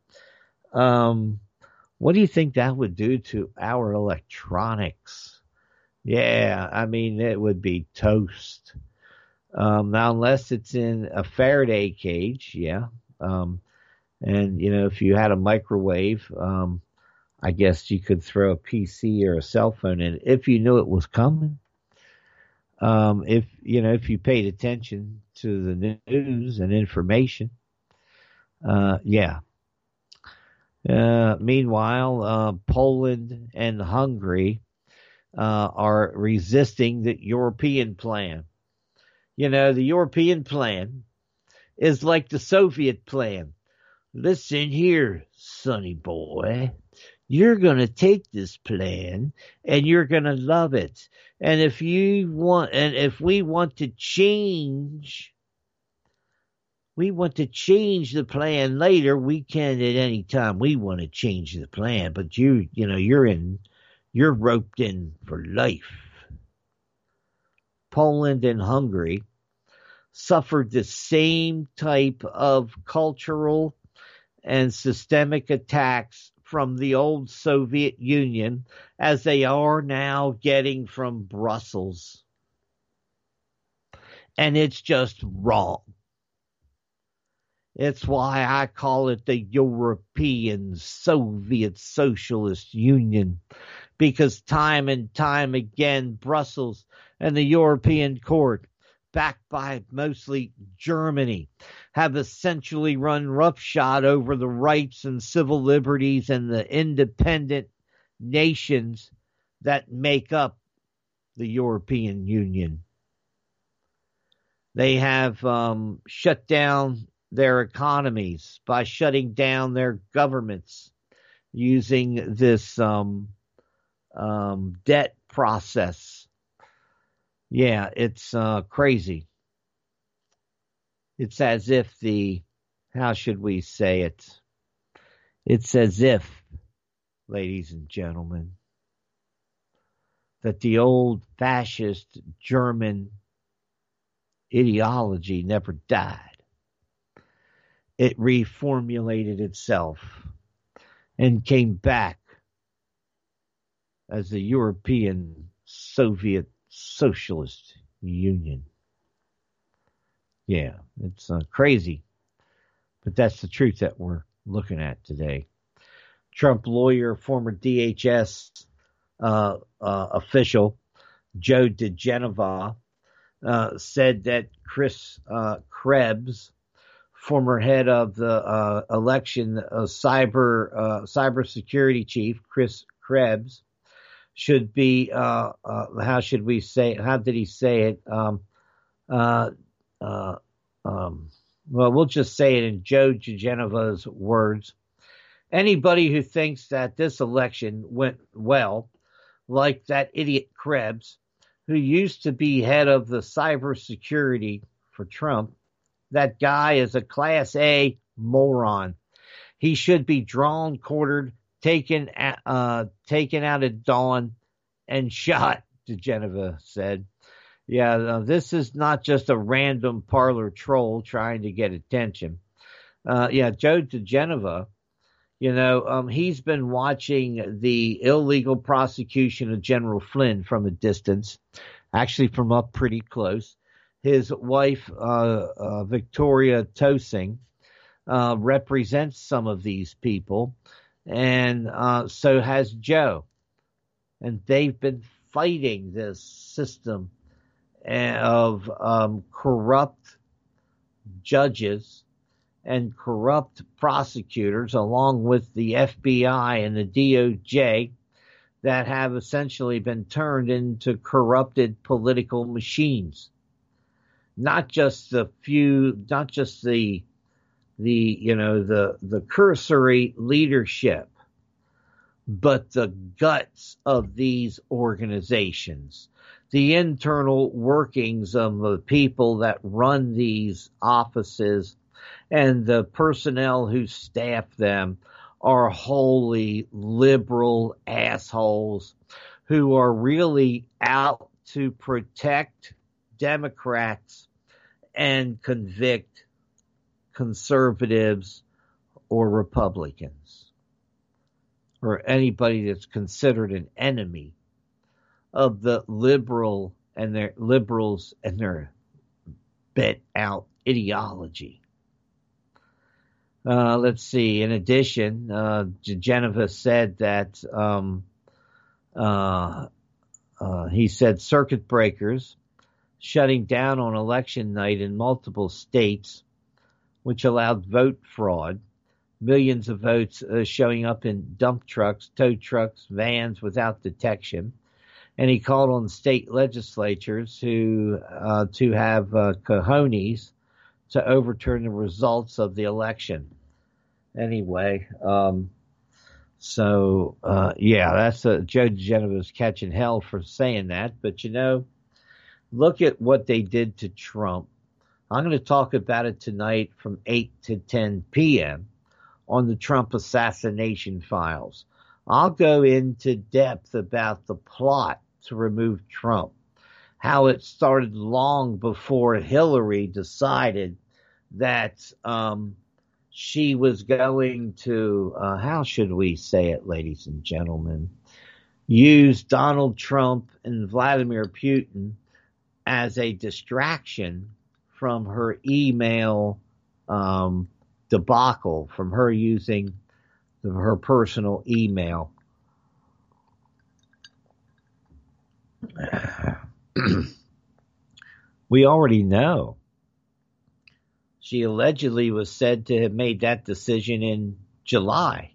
what do you think that would do to our electronics? Yeah, I mean, it would be toast. Now, unless it's in a Faraday cage, yeah. And, if you had a microwave, I guess you could throw a PC or a cell phone in if you knew it was coming. If you paid attention to the news and information, yeah. Meanwhile, Poland and Hungary are resisting the European plan. The European plan is like the Soviet plan. Listen here, sonny boy. You're going to take this plan and you're going to love it. And if we want to change the plan later, we can at any time we want to change the plan. But you're roped in for life. Poland and Hungary suffered the same type of cultural and systemic attacks from the old Soviet Union as they are now getting from Brussels. And it's just wrong. It's why I call it the European Soviet Socialist Union, because time and time again, Brussels and the European Court, backed by mostly Germany, have essentially run roughshod over the rights and civil liberties and the independent nations that make up the European Union. They have shut down their economies by shutting down their governments using this debt process. Yeah, it's crazy. It's as if how should we say it? It's as if, ladies and gentlemen, that the old fascist German ideology never died. It reformulated itself and came back as the European Soviet Socialist Union. Yeah, it's crazy, but that's the truth that we're looking at today. Trump lawyer, former DHS official Joe DeGenova said that Chris Krebs, former head of the election cybersecurity chief, Chris Krebs, should be how should we say? How did he say it? Well, we'll just say it in Joe DeGenova's words. Anybody who thinks that this election went well, like that idiot Krebs, who used to be head of the cybersecurity for Trump, that guy is a Class A moron. He should be drawn, quartered, taken out at dawn, and shot, DeGenova said. Yeah, this is not just a random parlor troll trying to get attention. Joe DeGenova, he's been watching the illegal prosecution of General Flynn from a distance, actually from up pretty close. His wife, Victoria Tossing, represents some of these people, and so has Joe. And they've been fighting this system of corrupt judges and corrupt prosecutors, along with the FBI and the DOJ, that have essentially been turned into corrupted political machines. Not just the cursory leadership, but the guts of these organizations, the internal workings of the people that run these offices, and the personnel who staff them are wholly liberal assholes who are really out to protect Democrats and convict conservatives or Republicans or anybody that's considered an enemy of the liberals and their bent out ideology. Let's see. In addition, DeGenova said that he said circuit breakers shutting down on election night in multiple states, which allowed vote fraud, millions of votes showing up in dump trucks, tow trucks, vans without detection. And he called on state legislatures to have cojones to overturn the results of the election. Anyway, that's Joe DeGenova's catching hell for saying that. But, look at what they did to Trump. I'm going to talk about it tonight from 8 to 10 p.m. on the Trump assassination files. I'll go into depth about the plot to remove Trump, how it started long before Hillary decided that she was going to, how should we say it, ladies and gentlemen, use Donald Trump and Vladimir Putin as a distraction from her email debacle, from her using her personal email. We already know. She allegedly was said to have made that decision in July,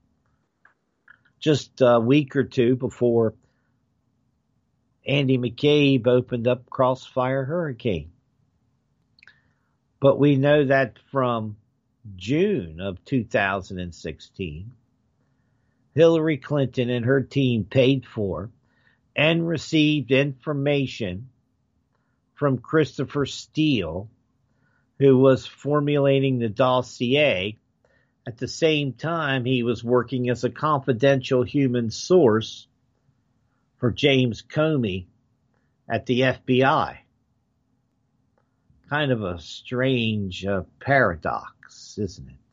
just a week or two before Andy McCabe opened up Crossfire Hurricane. But we know that from June of 2016, Hillary Clinton and her team paid for and received information from Christopher Steele, who was formulating the dossier. At the same time, he was working as a confidential human source for James Comey at the FBI. Kind of a strange paradox, isn't it?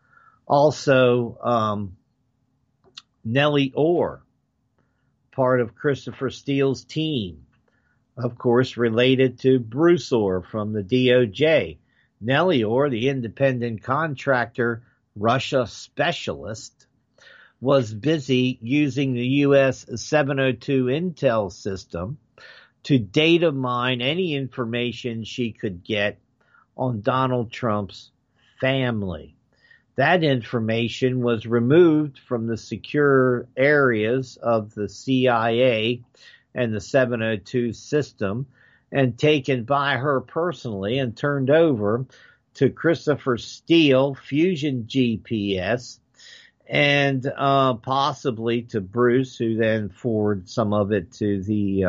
Also, Nellie Orr, part of Christopher Steele's team, of course, related to Bruce Orr from the DOJ. Nellie Orr, the independent contractor, Russia specialist, was busy using the U.S. 702 intel system to data mine any information she could get on Donald Trump's family. That information was removed from the secure areas of the CIA and the 702 system and taken by her personally and turned over to Christopher Steele, Fusion GPS, and possibly to Bruce, who then forwarded some of it to the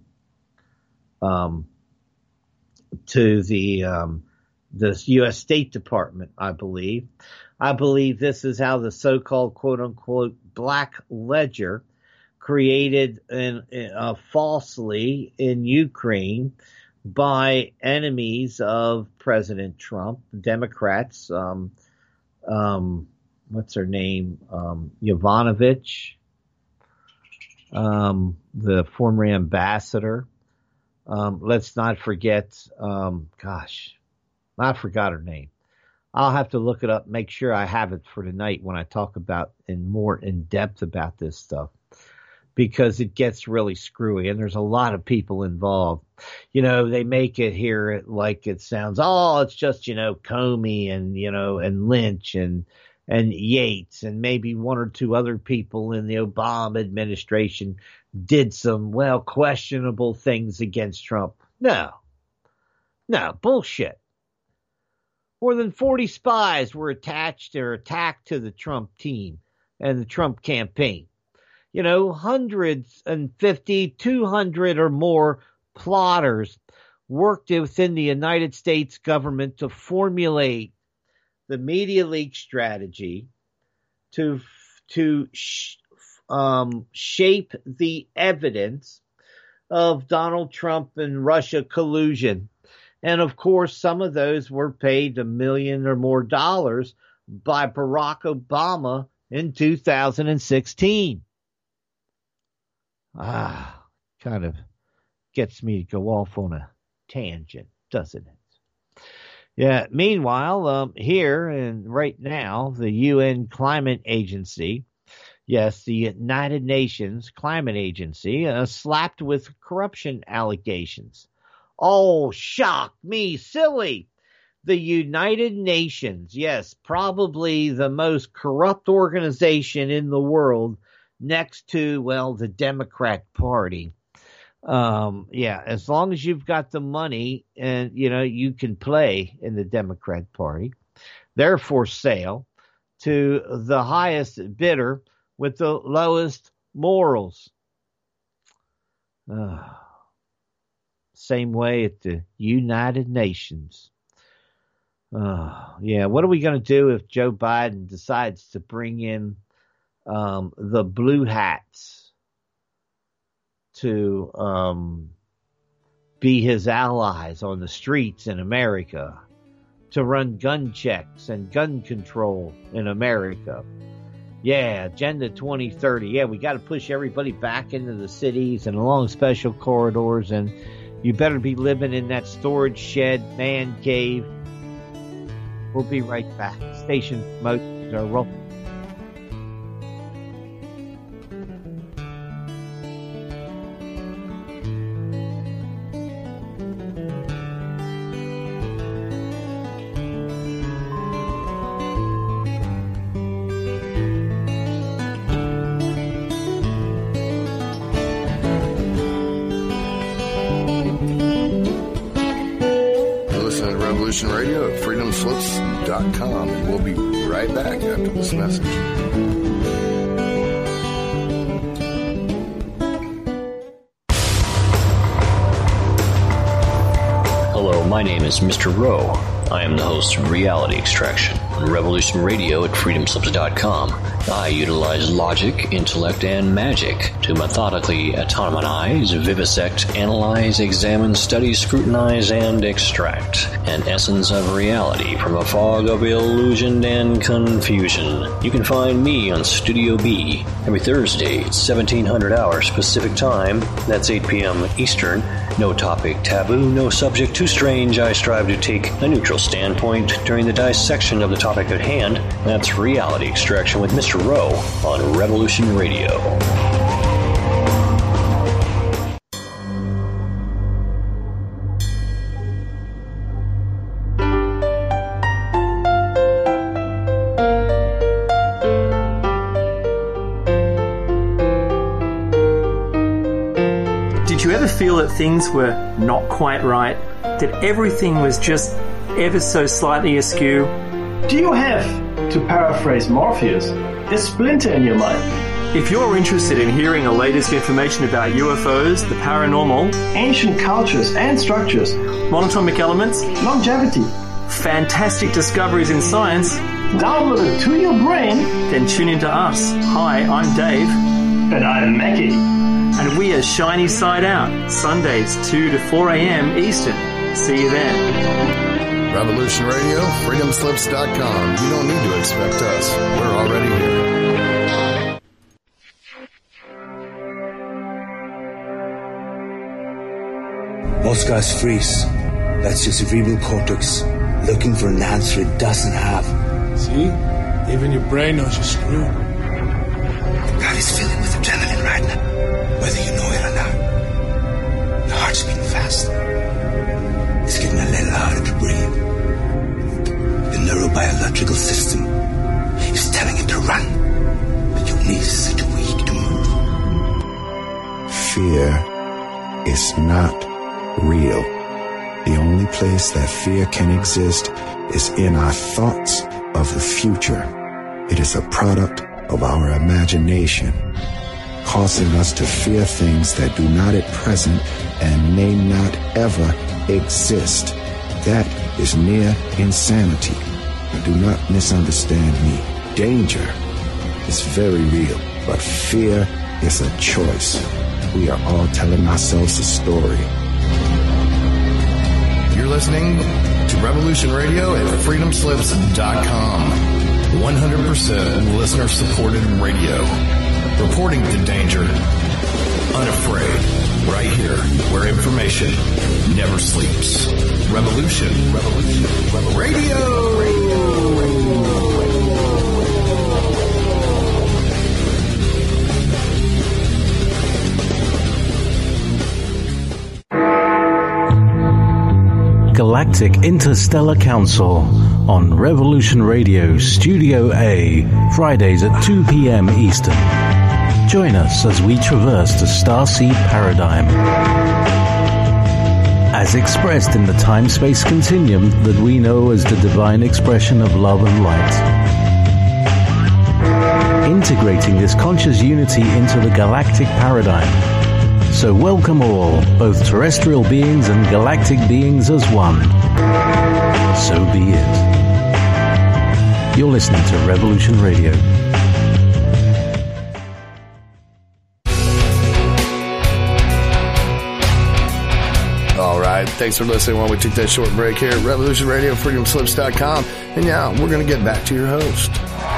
U.S. State Department, I believe. I believe this is how the so-called quote-unquote Black Ledger, created falsely in Ukraine by enemies of President Trump, Democrats, what's her name, Yovanovitch, the former ambassador. Let's not forget, I forgot her name. I'll have to look it up, make sure I have it for tonight when I talk about more in depth about this stuff, because it gets really screwy and there's a lot of people involved. You know, they make it here like it sounds, it's just, Comey and, and Lynch and Yates and maybe one or two other people in the Obama administration did some, questionable things against Trump. No, bullshit. More than 40 spies were attached or attacked to the Trump team and the Trump campaign. 150, 200 or more plotters worked within the United States government to formulate the media leak strategy to shape the evidence of Donald Trump and Russia collusion. And of course, some of those were paid $1 million or more by Barack Obama in 2016. Kind of gets me to go off on a tangent, doesn't it? Yeah. Meanwhile, here and right now, the UN Climate Agency, yes, the United Nations Climate Agency, slapped with corruption allegations. Oh, shock me, silly. The United Nations, yes, probably the most corrupt organization in the world next to, the Democrat Party. As long as you've got the money and, you can play in the Democrat Party, they're for sale to the highest bidder with the lowest morals. Same way at the United Nations. What are we going to do if Joe Biden decides to bring in the blue hats to be his allies on the streets in America, to run gun checks and gun control in America? Agenda 2030. We got to push everybody back into the cities and along special corridors, and you better be living in that storage shed, man cave. We'll be right back. Station promotions are rolling. Radio at freedomslips.com, and we'll be right back after this message. Hello, My name is Mr. Rowe. I am the host of Reality Extraction on Revolution Radio at freedomslips.com. I utilize logic, intellect, and magic to methodically atomize, vivisect, analyze, examine, study, scrutinize, and extract an essence of reality from a fog of illusion and confusion. You can find me on Studio B every Thursday at 1700 hours Pacific Time. That's 8 p.m. Eastern. No topic taboo, no subject too strange. I strive to take a neutral standpoint during the dissection of the topic at hand. That's Reality Extraction with Mr. Rowe on Revolution Radio. Did you ever feel that things were not quite right? That everything was just ever so slightly askew? Do you have, to paraphrase Morpheus, a splinter in your mind? If you're interested in hearing the latest information about UFOs, the paranormal, ancient cultures and structures, monatomic elements, longevity, fantastic discoveries in science, downloaded to your brain, then tune into us. Hi, I'm Dave. And I'm Mackie. And we are Shiny Side Out, Sundays 2 to 4 a.m. Eastern. See you then. Revolution Radio, freedomslips.com. You don't need to expect us. We're already here. Most guys freeze. That's your cerebral cortex looking for an answer it doesn't have. See? Even your brain knows you're screwed. The body's filling with adrenaline right now, whether you know it or not. Your heart's beating fast. It's getting a little harder to breathe. The neurobiological system is telling it to run, but your knees are too weak to move. Fear is not real. The only place that fear can exist is in our thoughts of the future. It is a product of our imagination, causing us to fear things that do not at present and may not ever exist. That is near insanity. And do not misunderstand me. Danger is very real, but fear is a choice. We are all telling ourselves a story. You're listening to Revolution Radio at freedomslips.com. 100% listener-supported radio. Reporting the danger. Unafraid. Right here, where information never sleeps. Revolution Radio. Galactic Interstellar Council on Revolution Radio Studio A, Fridays at 2 p.m. Eastern. Join us as we traverse the starseed paradigm, as expressed in the time-space continuum that we know as the divine expression of love and light. Integrating this conscious unity into the galactic paradigm. So welcome all, both terrestrial beings and galactic beings as one. So be it. You're listening to Revolution Radio. All right, thanks for listening while we took that short break here at Revolution Radio, freedomslips.com. And now we're going to get back to your host.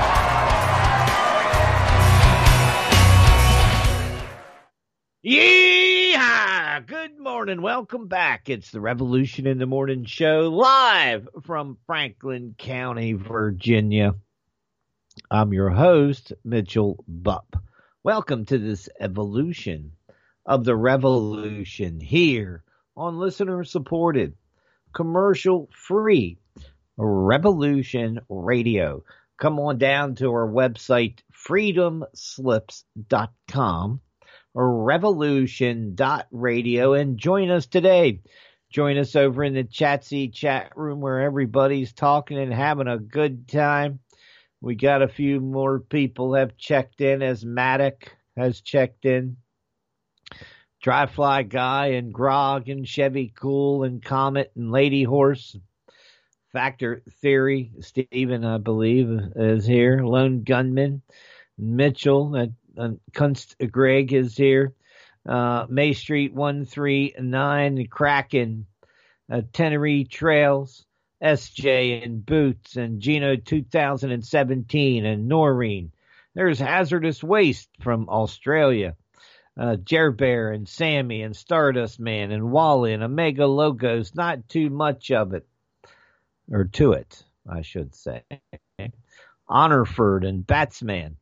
Yeehaw! Good morning. Welcome back. It's the Revolution in the Morning show, live from Franklin County, Virginia. I'm your host, Mitchell Bupp. Welcome to this evolution of the revolution here on listener-supported, commercial-free Revolution Radio. Come on down to our website, freedomslips.com. or revolution.radio, and join us today. Join us over in the Chatsy chat room where everybody's talking and having a good time. We got a few more people have checked in, as Maddock has checked in. Dry Fly Guy and Grog and Chevy Cool and Comet and Lady Horse. Factor Theory, Steven, I believe, is here. Lone Gunman, Mitchell, Kunst Greg is here. May Street 139, Kraken, Tenery Trails, SJ and Boots, and Gino 2017, and Noreen. There's Hazardous Waste from Australia. Jer Bear and Sammy and Stardust Man and Wally and Omega Logos. Not too much of it. Or to it, I should say. Honorford and Batsman.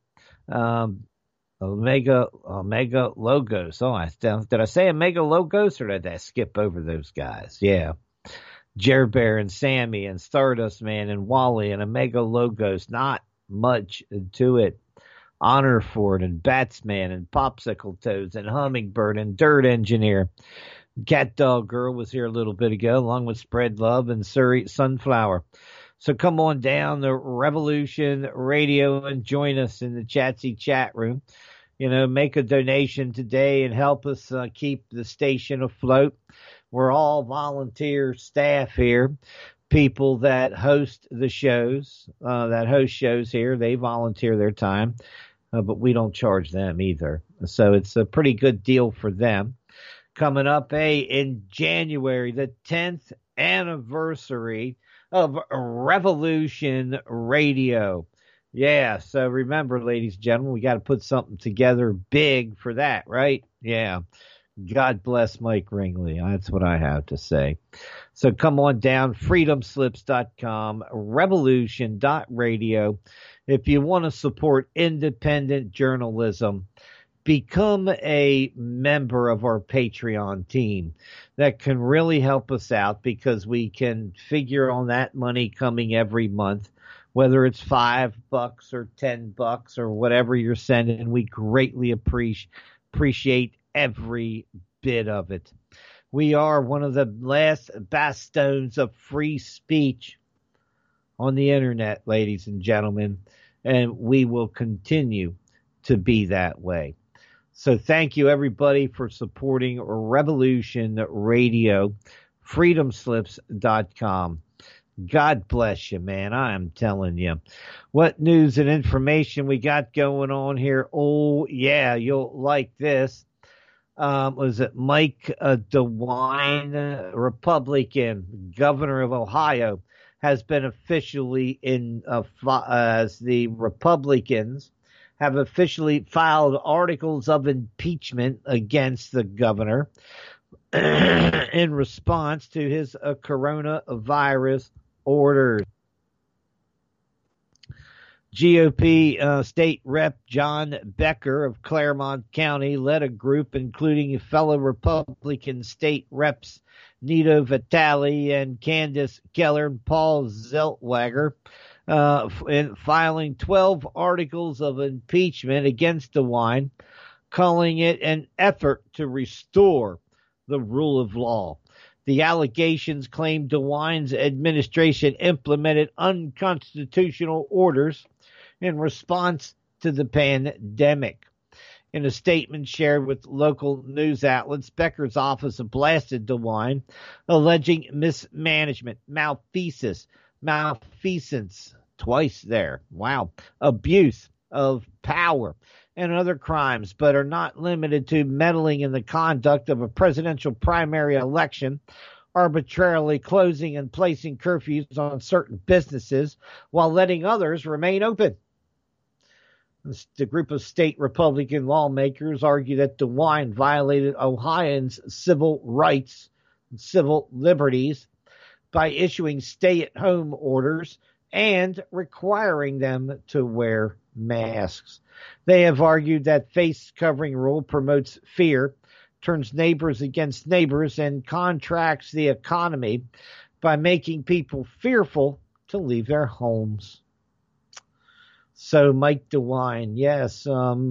Omega Logos. Oh, did I say Omega Logos or did I skip over those guys? Yeah. Jer Bear and Sammy and Stardust Man and Wally and Omega Logos. Not much to it. Honorford and Batsman and Popsicle Toads and Hummingbird and Dirt Engineer. Cat Dog Girl was here a little bit ago, along with Spread Love and Surrey Sunflower. So come on down to Revolution Radio and join us in the Chatsy chat room. You know, make a donation today and help us keep the station afloat. We're all volunteer staff here. People that host the shows, that host shows here, they volunteer their time, but we don't charge them either. So it's a pretty good deal for them. Coming up, in January, the 10th anniversary of Revolution Radio. Yeah, so remember, ladies and gentlemen, we got to put something together big for that, right? Yeah. God bless Mike Ringley. That's what I have to say. So come on down, freedomslips.com, revolution.radio. If you want to support independent journalism, become a member of our Patreon team. That can really help us out because we can figure on that money coming every month, whether it's $5 or $10 or whatever you're sending. We greatly appreciate every bit of it. We are one of the last bastions of free speech on the internet, ladies and gentlemen, and we will continue to be that way. So thank you, everybody, for supporting Revolution Radio, freedomslips.com. God bless you, man. I am telling you. What news and information we got going on here? Oh, yeah, you'll like this. Was it Mike DeWine, Republican, governor of Ohio, has been officially as the Republicans have officially filed articles of impeachment against the governor in response to his coronavirus orders. GOP State Rep John Becker of Claremont County led a group including fellow Republican state reps Nito Vitale and Candace Keller and Paul Zeltwager in filing 12 articles of impeachment against DeWine, calling it an effort to restore the rule of law. The allegations claim DeWine's administration implemented unconstitutional orders in response to the pandemic. In a statement shared with local news outlets, Becker's office blasted DeWine, alleging mismanagement, malfeasance, twice there, abuse of power, and other crimes, but are not limited to meddling in the conduct of a presidential primary election, arbitrarily closing and placing curfews on certain businesses while letting others remain open. The group of state Republican lawmakers argue that DeWine violated Ohioans' civil rights and civil liberties by issuing stay-at-home orders and requiring them to wear masks. They have argued that face covering rule promotes fear, turns neighbors against neighbors, and contracts the economy by making people fearful to leave their homes. So Mike DeWine, yes,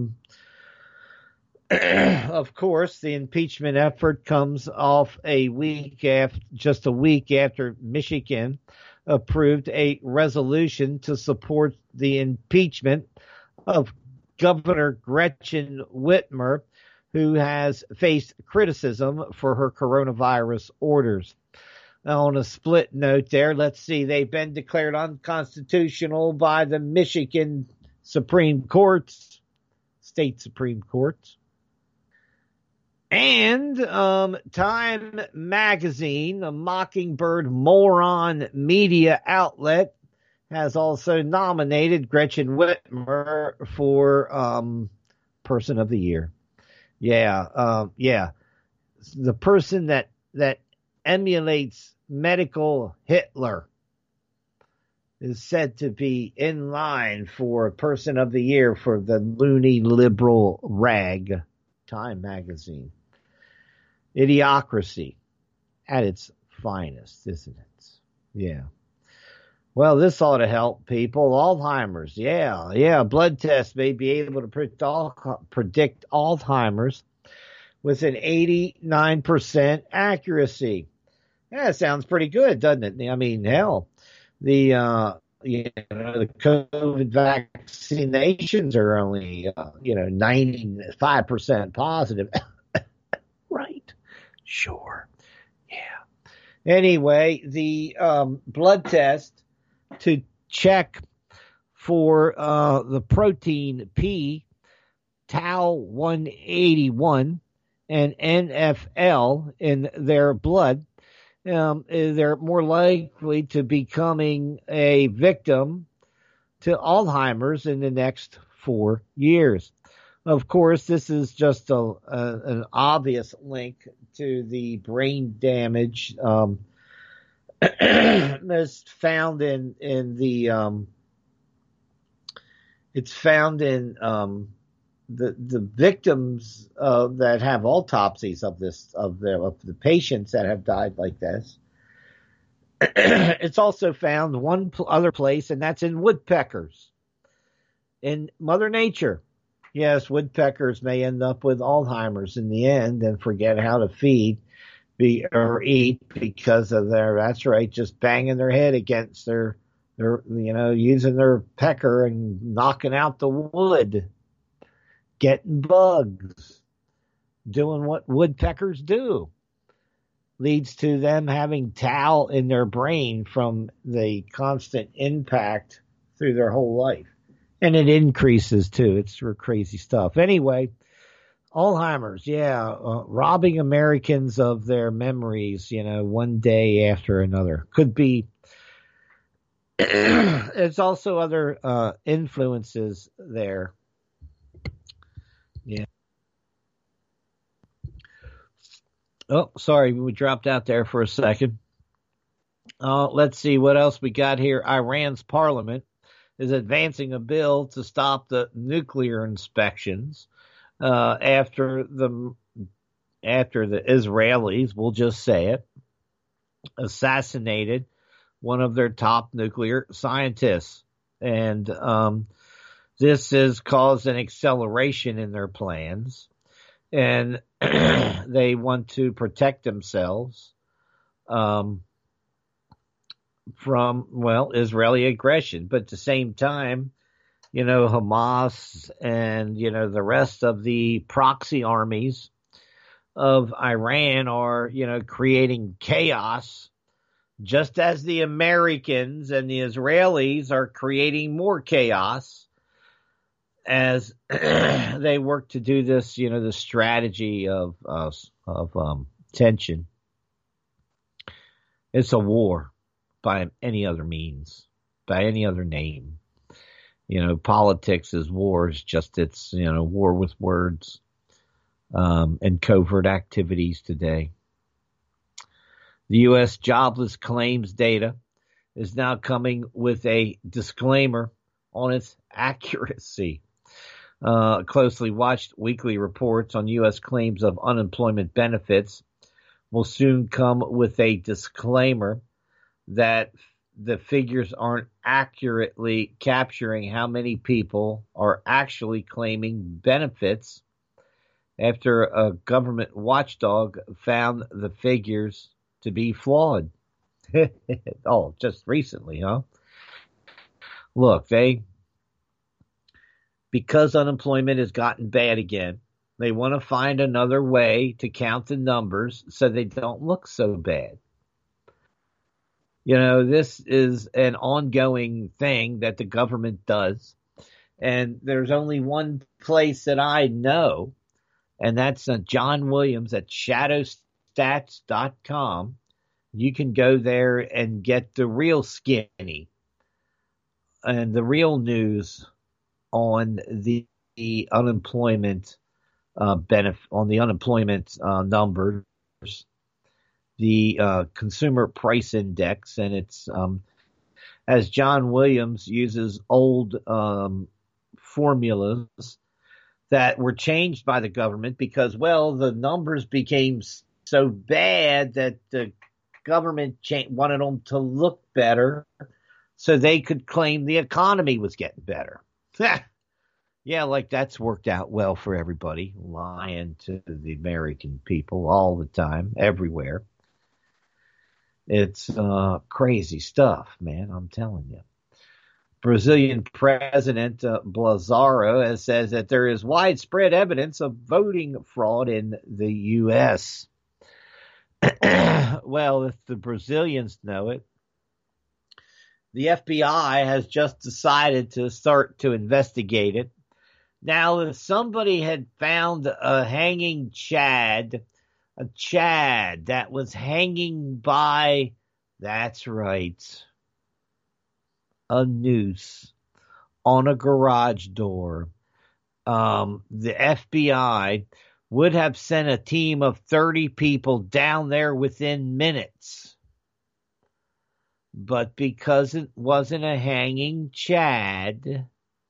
of course, the impeachment effort comes off just a week after Michigan approved a resolution to support the impeachment of Governor Gretchen Whitmer, who has faced criticism for her coronavirus orders. Now, on a split note there, let's see, they've been declared unconstitutional by the Michigan Supreme Courts, state Supreme Courts. And Time Magazine, a Mockingbird moron media outlet, has also nominated Gretchen Whitmer for Person of the Year. Yeah. The person that emulates medical Hitler is said to be in line for Person of the Year for the loony liberal rag, Time Magazine. Idiocracy at its finest, isn't it? Yeah. Well, this ought to help people. Alzheimer's. Yeah. Blood tests may be able to predict Alzheimer's with an 89% accuracy. Yeah, it sounds pretty good, doesn't it? I mean, hell, the COVID vaccinations are only, 95% positive. Right. Sure. Yeah. Anyway, the blood test to check for the protein P, tau 181, and NFL in their blood, they're more likely to becoming a victim to Alzheimer's in the next 4 years. Of course, this is just an obvious link to the brain damage that's found in the it's found in the victims that have autopsies of the patients that have died like this. It's also found one other place, and that's in woodpeckers in Mother Nature. Yes, woodpeckers may end up with Alzheimer's in the end and forget how to feed or eat because of that's right, just banging their head against their using their pecker and knocking out the wood, getting bugs, doing what woodpeckers do. Leads to them having tau in their brain from the constant impact through their whole life. And it increases too. It's crazy stuff. Anyway, Alzheimer's, robbing Americans of their memories, one day after another. Could be. It's also other influences there. Yeah. Oh, sorry, we dropped out there for a second. Let's see what else we got here. Iran's parliament is advancing a bill to stop the nuclear inspections after the Israelis, we'll just say it, assassinated one of their top nuclear scientists. And this has caused an acceleration in their plans. And they want to protect themselves from, Israeli aggression. But at the same time, Hamas and, the rest of the proxy armies of Iran are, creating chaos, just as the Americans and the Israelis are creating more chaos as they work to do this, the strategy of tension. It's a war by any other means, by any other name. Politics is war. It's just it's, war with words and covert activities today. The U.S. jobless claims data is now coming with a disclaimer on its accuracy. Closely watched weekly reports on U.S. claims of unemployment benefits will soon come with a disclaimer that the figures aren't accurately capturing how many people are actually claiming benefits after a government watchdog found the figures to be flawed. Oh, just recently, huh? Look, because unemployment has gotten bad again, They want to find another way to count the numbers so they don't look so bad. This is an ongoing thing that the government does. And there's only one place that I know, and that's John Williams at shadowstats.com. You can go there and get the real skinny and the real news on the unemployment numbers, the consumer price index, and it's as John Williams uses old formulas that were changed by the government because, well, the numbers became so bad that the government wanted them to look better so they could claim the economy was getting better. Yeah, like that's worked out well for everybody, lying to the American people all the time, everywhere. It's crazy stuff, man, I'm telling you. Brazilian President Bolsonaro has says that there is widespread evidence of voting fraud in the U.S. Well, if the Brazilians know it, the FBI has just decided to start to investigate it. Now, if somebody had found a hanging Chad, a Chad that was hanging by, that's right, a noose on a garage door, the FBI would have sent a team of 30 people down there within minutes. But because it wasn't a hanging Chad,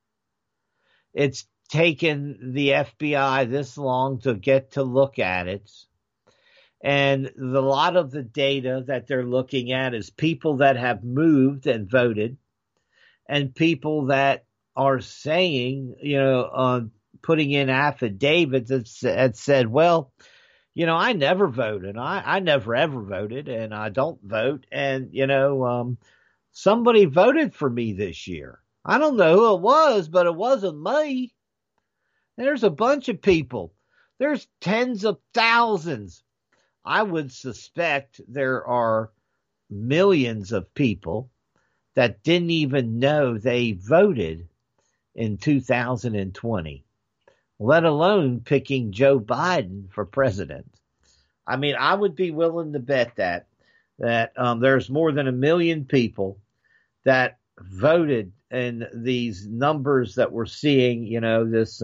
it's taken the FBI this long to get to look at it. And a lot of the data that they're looking at is people that have moved and voted and people that are saying, putting in affidavits that said, well, I never voted. I never ever voted and I don't vote. And, somebody voted for me this year. I don't know who it was, but it wasn't me. There's a bunch of people. There's tens of thousands. I would suspect there are millions of people that didn't even know they voted in 2020, let alone picking Joe Biden for president. I mean, I would be willing to bet that there's more than 1 million people that voted in these numbers that we're seeing, this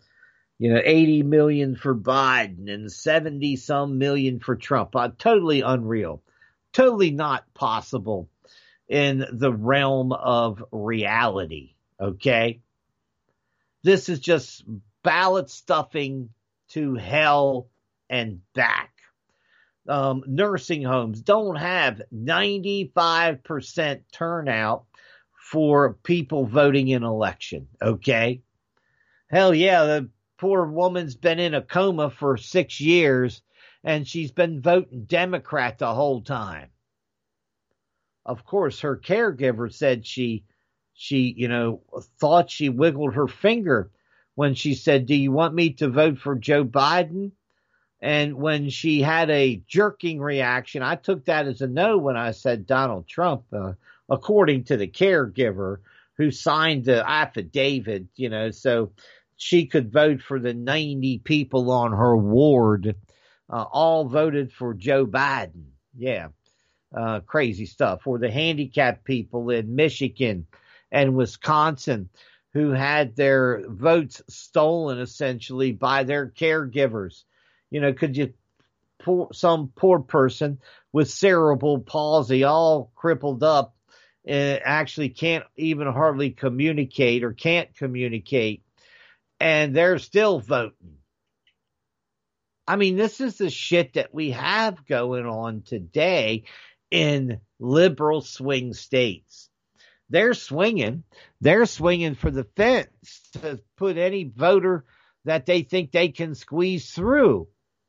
80 million for Biden and 70 some million for Trump. Totally unreal. Totally not possible in the realm of reality. Okay. This is just ballot stuffing to hell and back. Nursing homes don't have 95% turnout for people voting in election. Okay. Hell yeah. The poor woman's been in a coma for 6 years and she's been voting Democrat the whole time. Of course, her caregiver said she thought she wiggled her finger when she said, do you want me to vote for Joe Biden? And when she had a jerking reaction, I took that as a no when I said Donald Trump, according to the caregiver who signed the affidavit, so she could vote for the 90 people on her ward, all voted for Joe Biden. Yeah. Crazy stuff. Or the handicapped people in Michigan and Wisconsin who had their votes stolen essentially by their caregivers. Could you some poor person with cerebral palsy, all crippled up, actually can't even hardly communicate or can't communicate, and they're still voting. I mean, this is the shit that we have going on today in liberal swing states. They're swinging for the fence to put any voter that they think they can squeeze through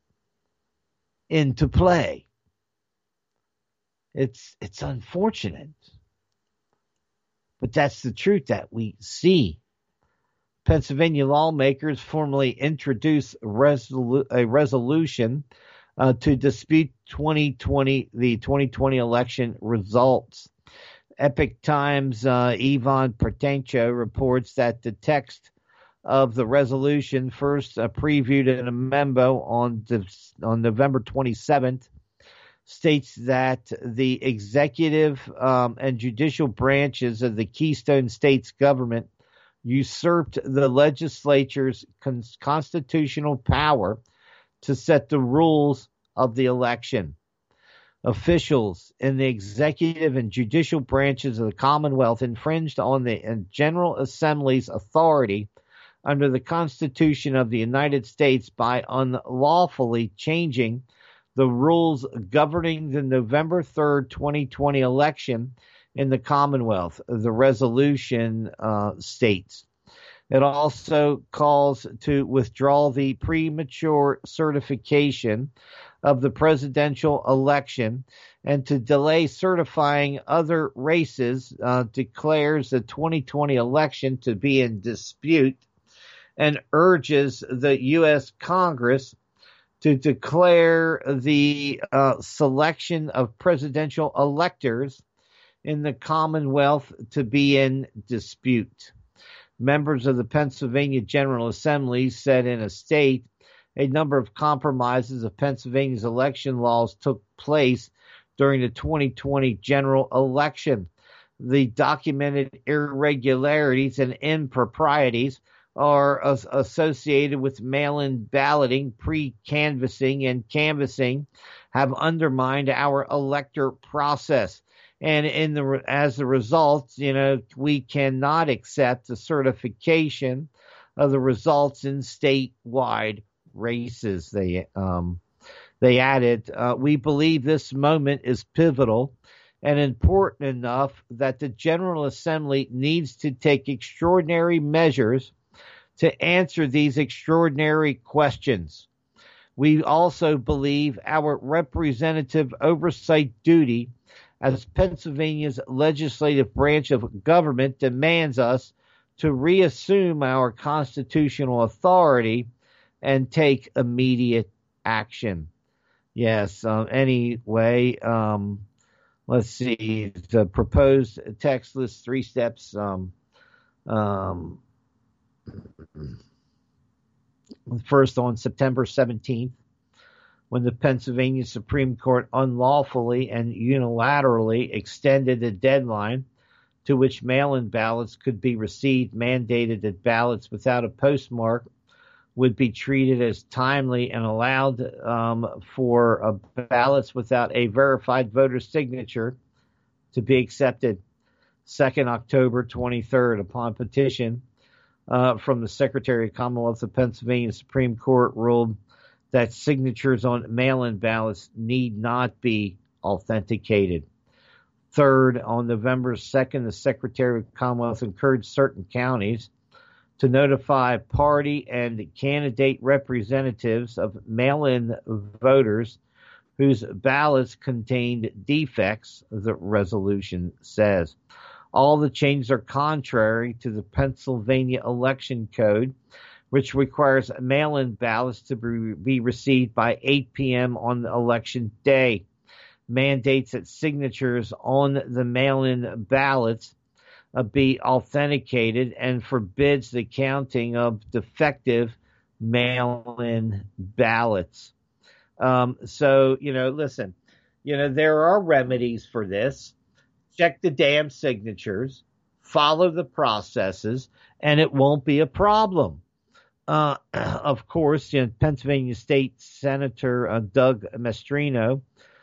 into play. It's unfortunate, but that's the truth that we see Pennsylvania lawmakers formally introduced a resolution to dispute the 2020 election results. Epoch Times' Ivan Pertencho reports that the text of the resolution, first previewed in a memo on November 27th, states that the executive and judicial branches of the Keystone States government usurped the legislature's constitutional power to set the rules of the election. Officials in the executive and judicial branches of the Commonwealth infringed on the General Assembly's authority under the Constitution of the United States by unlawfully changing the rules governing the November 3rd, 2020 election in the Commonwealth. The resolution states. It also calls to withdraw the premature certification of the presidential election and to delay certifying other races, declares the 2020 election to be in dispute, and urges the U.S. Congress to declare the selection of presidential electors in the Commonwealth to be in dispute. Members of the Pennsylvania General Assembly said in a state a number of compromises of Pennsylvania's election laws took place during the 2020 general election. The documented irregularities and improprieties are associated with mail-in balloting, pre-canvassing, and canvassing have undermined our elector process. And as a result, we cannot accept the certification of the results in statewide races. They added, we believe this moment is pivotal and important enough that the General Assembly needs to take extraordinary measures to answer these extraordinary questions. We also believe our representative oversight duty as Pennsylvania's legislative branch of government demands us to reassume our constitutional authority and take immediate action. Yes, anyway, let's see. The proposed text lists 3 steps. First, on September 17th, when the Pennsylvania Supreme Court unlawfully and unilaterally extended the deadline to which mail-in ballots could be received, mandated that ballots without a postmark would be treated as timely and allowed for ballots without a verified voter signature to be accepted. 2nd October 23rd, upon petition from the Secretary of Commonwealth of Pennsylvania, Supreme Court ruled that signatures on mail-in ballots need not be authenticated. 3rd, on November 2nd, the Secretary of Commonwealth encouraged certain counties to notify party and candidate representatives of mail-in voters whose ballots contained defects, the resolution says. All the changes are contrary to the Pennsylvania Election Code, which requires mail-in ballots to be received by 8 p.m. on election day, mandates that signatures on the mail-in ballots be authenticated, and forbids the counting of defective mail-in ballots. Listen, there are remedies for this. Check the damn signatures, follow the processes, and it won't be a problem. Of course, Pennsylvania State Senator Doug Mastrino,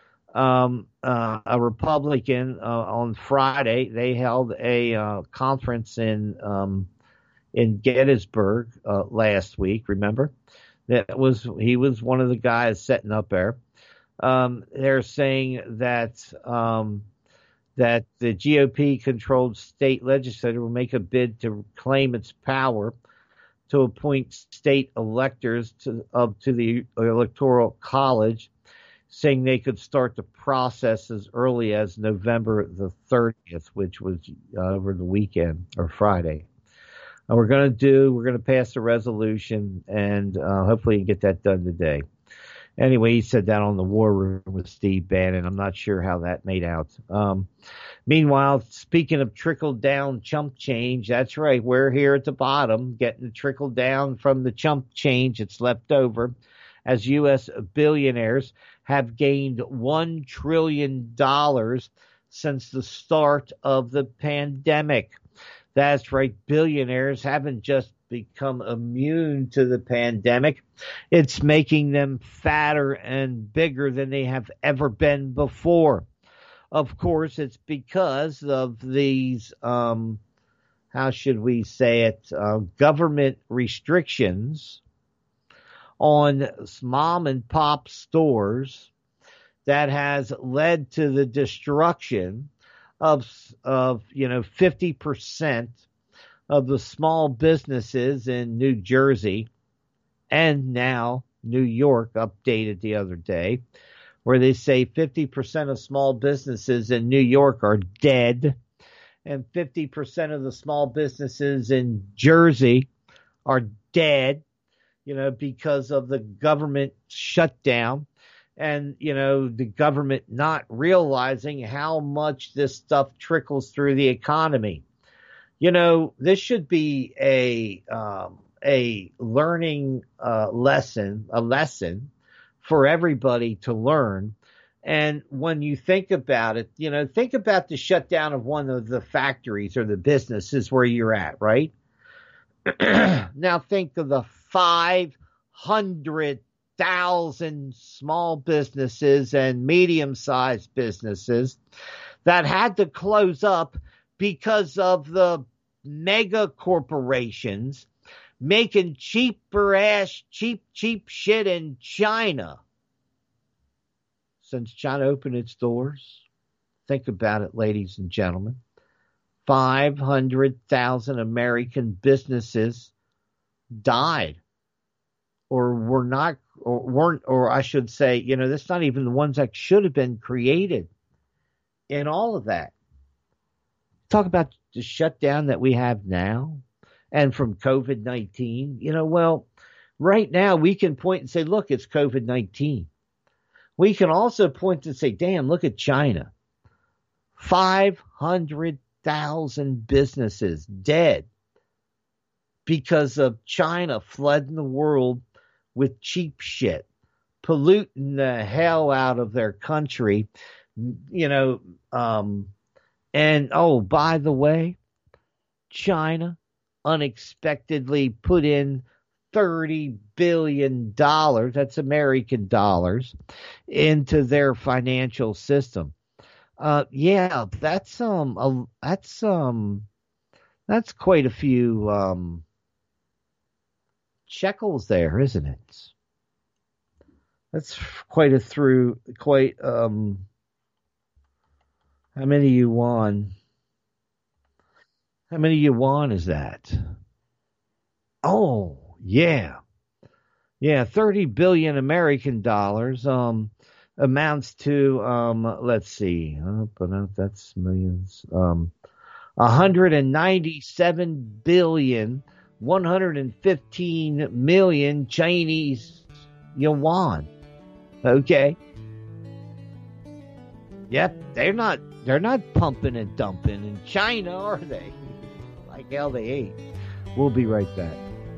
a Republican, on Friday, they held a conference in Gettysburg last week. Remember, he was one of the guys setting up there. They're saying that the GOP-controlled state legislature will make a bid to claim its power to appoint state electors to the Electoral College, saying they could start the process as early as November the 30th, which was over the weekend or Friday. We're going to pass the resolution, and hopefully get that done today. Anyway, he said that on the War Room with Steve Bannon. I'm not sure how that made out. Meanwhile, speaking of trickle-down chump change, that's right. We're here at the bottom, getting the trickle-down from the chump change that's left over, as U.S. billionaires have gained $1 trillion since the start of the pandemic. That's right. Billionaires haven't just become immune to the pandemic. It's making them fatter and bigger than they have ever been before. Of course, it's because of these, how should we say it, government restrictions on mom and pop stores that has led to the destruction of 50% of the small businesses in New Jersey and now New York, updated the other day, where they say 50% of small businesses in New York are dead and 50% of the small businesses in Jersey are dead, because of the government shutdown and, the government not realizing how much this stuff trickles through the economy. This should be a learning lesson, a lesson for everybody to learn. And when you think about it, think about the shutdown of one of the factories or the businesses where you're at, right? Now think of the 500,000 small businesses and medium-sized businesses that had to close up because of the mega corporations making cheap shit in China. Since China opened its doors, think about it, ladies and gentlemen. 500,000 American businesses died or weren't, I should say, that's not even the ones that should have been created in all of that. Talk about the shutdown that we have now and from COVID-19. Well, right now we can point and say, look, it's COVID-19. We can also point and say, damn, look at China. 500,000 businesses dead because of China flooding the world with cheap shit, polluting the hell out of their country, and, oh, by the way, China unexpectedly put in $30 billion, that's American dollars, into their financial system. That's quite a few shekels there, isn't it? That's quite how many yuan? How many yuan is that? Oh, yeah. Yeah, 30 billion American dollars amounts to, let's see, that's millions, 197 billion, 115 million Chinese yuan. Okay. Yep, they're not pumping and dumping in China, are they? Like hell they ain't. We'll be right back.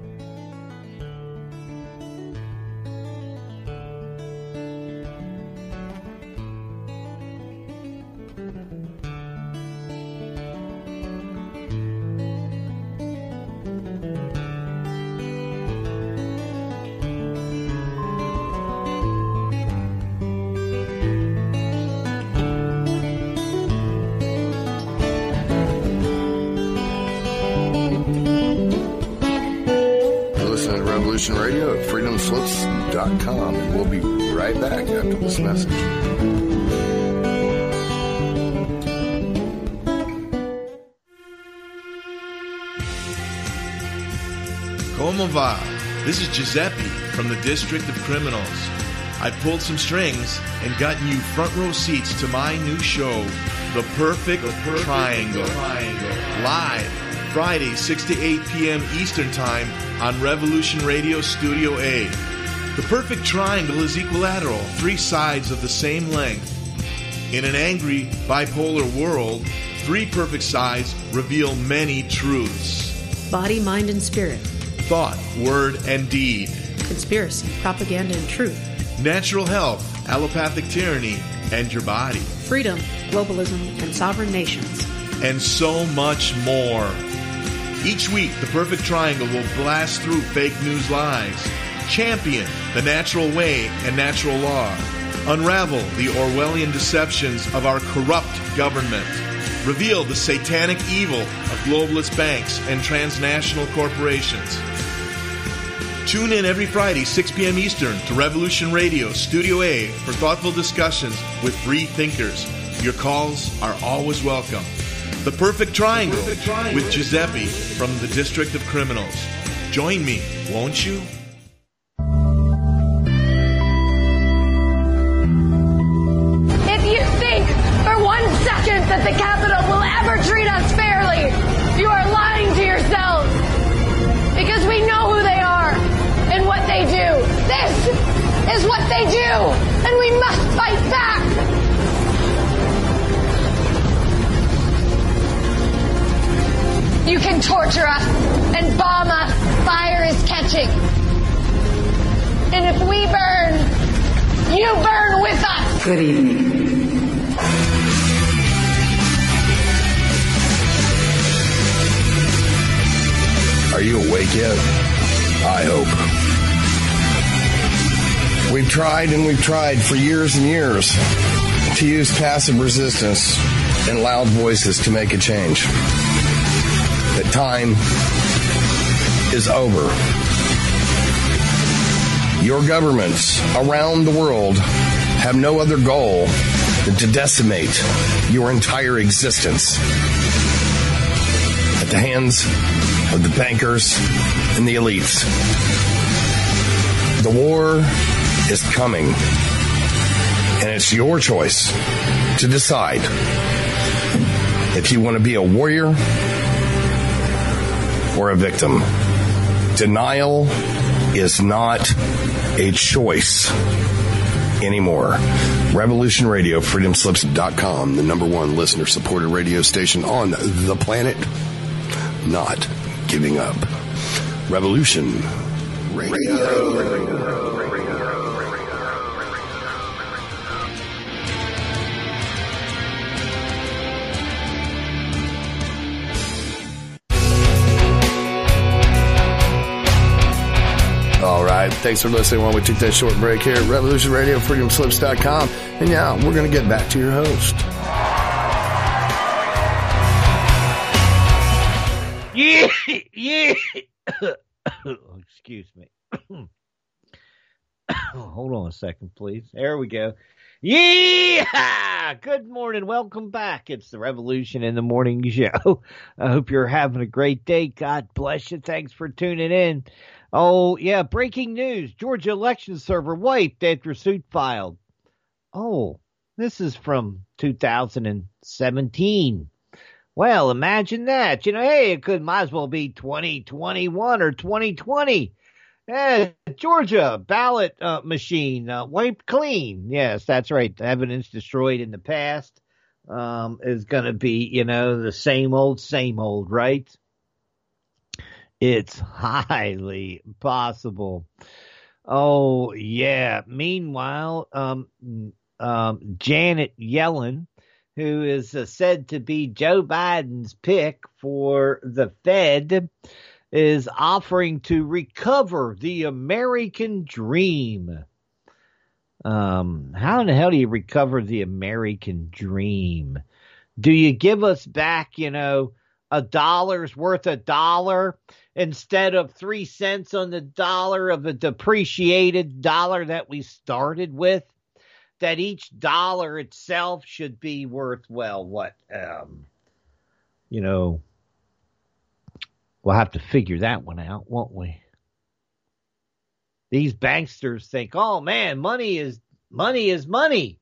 Radio at freedomslips.com, and we'll be right back after this message. Como va? This is Giuseppe from the District of Criminals. I pulled some strings and gotten you front row seats to my new show, The Perfect Triangle. Live Fridays 6 to 8 p.m. Eastern Time on Revolution Radio Studio A. The perfect triangle is equilateral, 3 sides of the same length. In an angry, bipolar world, 3 perfect sides reveal many truths. Body, mind, and spirit. Thought, word, and deed. Conspiracy, propaganda, and truth. Natural health, allopathic tyranny, and your body. Freedom, globalism, and sovereign nations. And so much more. Each week, the perfect triangle will blast through fake news lies, champion the natural way and natural law, unravel the Orwellian deceptions of our corrupt government, reveal the satanic evil of globalist banks and transnational corporations. Tune in every Friday, 6 p.m. Eastern, to Revolution Radio Studio A for thoughtful discussions with free thinkers. Your calls are always welcome. The Perfect Triangle with Giuseppe from the District of Criminals. Join me, won't you? If you think for 1 second that the Capitol will ever treat us fairly, you are lying to yourselves. Because we know who they are and what they do. This is what they do, and we must fight back. You can torture us and bomb us. Fire is catching. And if we burn, you burn with us. Good evening. Are you awake yet? I hope. We've tried and we've tried for years and years to use passive resistance and loud voices to make a change. But time is over. Your governments around the world have no other goal than to decimate your entire existence at the hands of the bankers and the elites. The war is coming, and it's your choice to decide if you want to be a warrior or a victim. Denial is not a choice anymore. Revolution Radio, freedomslips.com, the #1 listener-supported radio station on the planet. Not giving up. Revolution Radio. All right. Thanks for listening while we took that short break here at Revolution Radio, freedomslips.com. And now we're going to get back to your host. Yeah. Excuse me. Hold on a second, please. There we go. Yeah! Good morning. Welcome back. It's the Revolution in the Morning Show. I hope you're having a great day. God bless you. Thanks for tuning in. Oh, yeah. Breaking news. Georgia election server wiped after suit filed. Oh, this is from 2017. Well, imagine that. Hey, it might as well be 2021 or 2020. Georgia ballot machine wiped clean. Yes, that's right. The evidence destroyed in the past is going to be, the same old, right? It's highly possible. Oh, yeah. Meanwhile, Janet Yellen, who is said to be Joe Biden's pick for the Fed, is offering to recover the American dream. How in the hell do you recover the American dream? Do you give us back, $1's worth $1 instead of 3 cents on the dollar of a depreciated dollar that we started with? That each dollar itself should be worth, we'll have to figure that one out, won't we? These banksters think, oh man, money is money.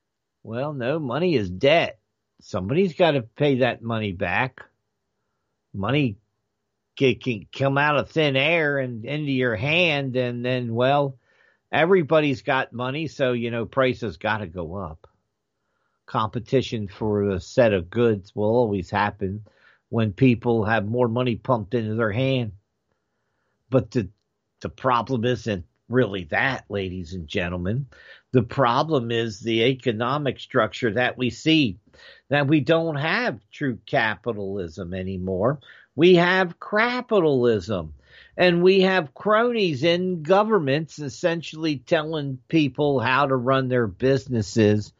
Well, no, money is debt. Somebody's got to pay that money back. Money can come out of thin air and into your hand, and then, well, everybody's got money, so, prices got to go up. Competition for a set of goods will always happen when people have more money pumped into their hand. But the problem isn't really that, ladies and gentlemen. The problem is the economic structure that we see, that we don't have true capitalism anymore. We have crapitalism, and we have cronies in governments essentially telling people how to run their businesses.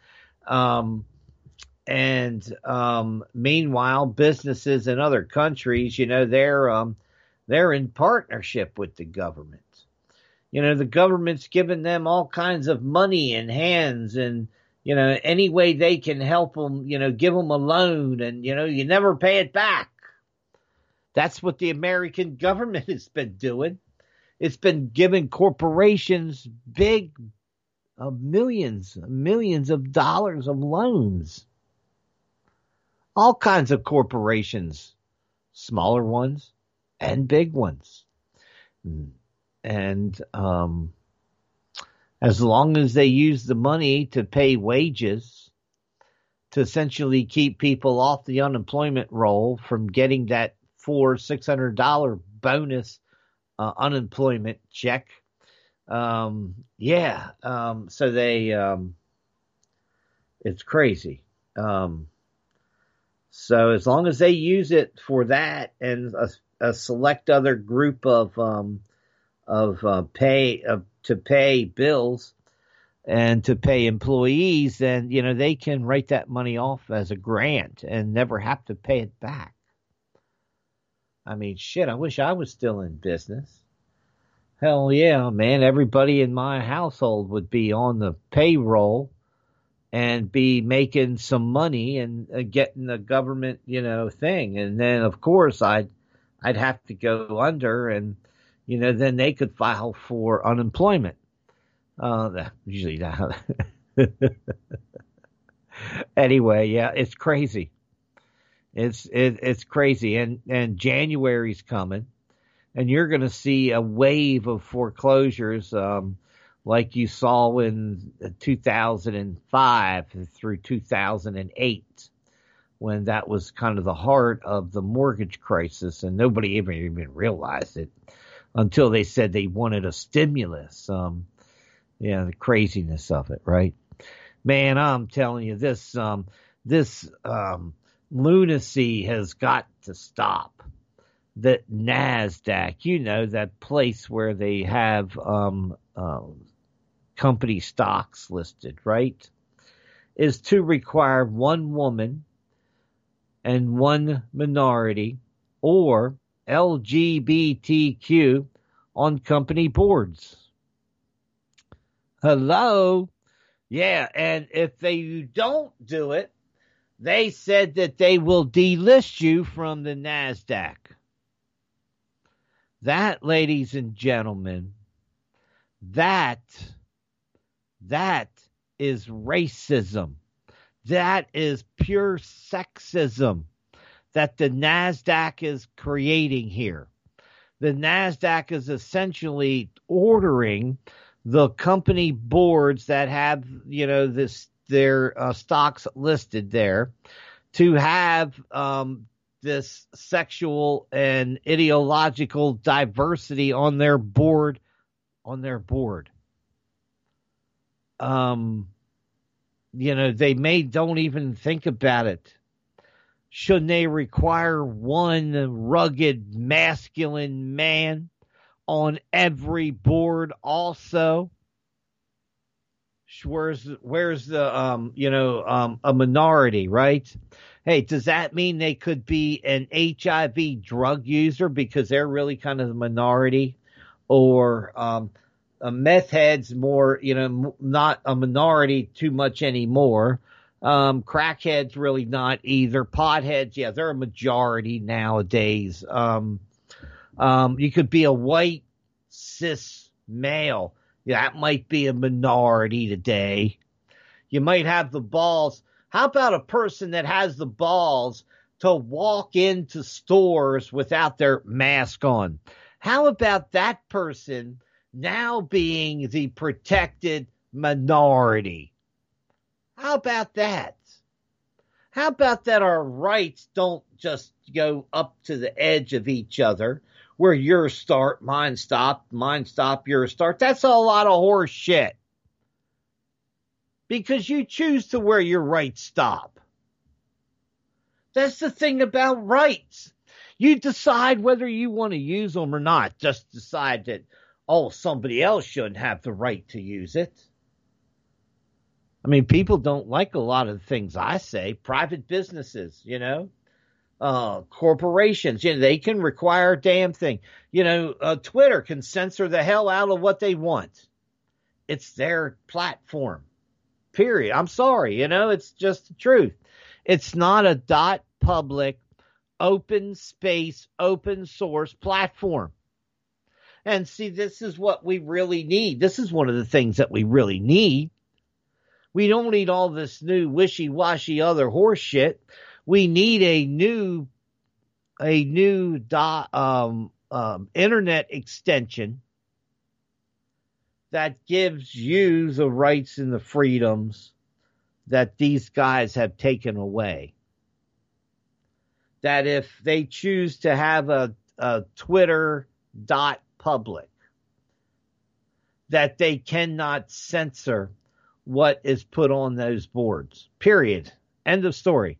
Meanwhile, businesses in other countries, they're in partnership with the government. The government's giving them all kinds of money in hands, and, any way they can help them, give them a loan, and, you never pay it back. That's what the American government has been doing. It's been giving corporations big millions of dollars of loans. All kinds of corporations, smaller ones and big ones. And as long as they use the money to pay wages, to essentially keep people off the unemployment roll from getting that $400-600 bonus unemployment check. So it's crazy. So as long as they use it for that and a select other group to pay bills and to pay employees, then, they can write that money off as a grant and never have to pay it back. I mean, shit, I wish I was still in business. Hell yeah, man. Everybody in my household would be on the payroll and be making some money and getting the government, thing. And then, of course, I'd have to go under, and, then they could file for unemployment. Usually not. Anyway, yeah, it's crazy. It's crazy, and January's coming, and you're going to see a wave of foreclosures, like you saw in 2005 through 2008, when that was kind of the heart of the mortgage crisis, and nobody even realized it until they said they wanted a stimulus. The craziness of it, right? Man, I'm telling you, this lunacy has got to stop. The NASDAQ, that place where they have company stocks listed, right, is to require one woman and one minority or LGBTQ on company boards. Hello? Yeah, and if they don't do it, they said that they will delist you from the NASDAQ. That, ladies and gentlemen, that is racism. That is pure sexism that the NASDAQ is creating here. The NASDAQ is essentially ordering the company boards that have, their stocks listed there to have this sexual and ideological diversity on their board. They don't even think about it. Shouldn't they require one rugged masculine man on every board also? Where's the a minority, right? Hey, does that mean they could be an HIV drug user because they're really kind of the minority, or a meth head's more, not a minority too much anymore. Crackheads really not either. Potheads, yeah, they're a majority nowadays. You could be a white cis male. Yeah, that might be a minority today. You might have the balls. How about a person that has the balls to walk into stores without their mask on. How about that person now being the protected minority? How about that? How about that our rights don't just go up to the edge of each other, where yours start, mine stop, yours start? That's a lot of horse shit. Because you choose to where your rights stop. That's the thing about rights. You decide whether you want to use them or not. Just decide that, somebody else shouldn't have the right to use it. I mean, people don't like a lot of the things I say. Private businesses, corporations, they can require a damn thing. Twitter can censor the hell out of what they want. It's their platform, period. I'm sorry, it's just the truth. It's not a .public, open space, open source platform. And see, this is what we really need. This is one of the things that we really need. We don't need all this new wishy-washy other horse shit. We need a new internet extension that gives you the rights and the freedoms that these guys have taken away. That if they choose to have a Twitter.public, that they cannot censor what is put on those boards. Period. End of story.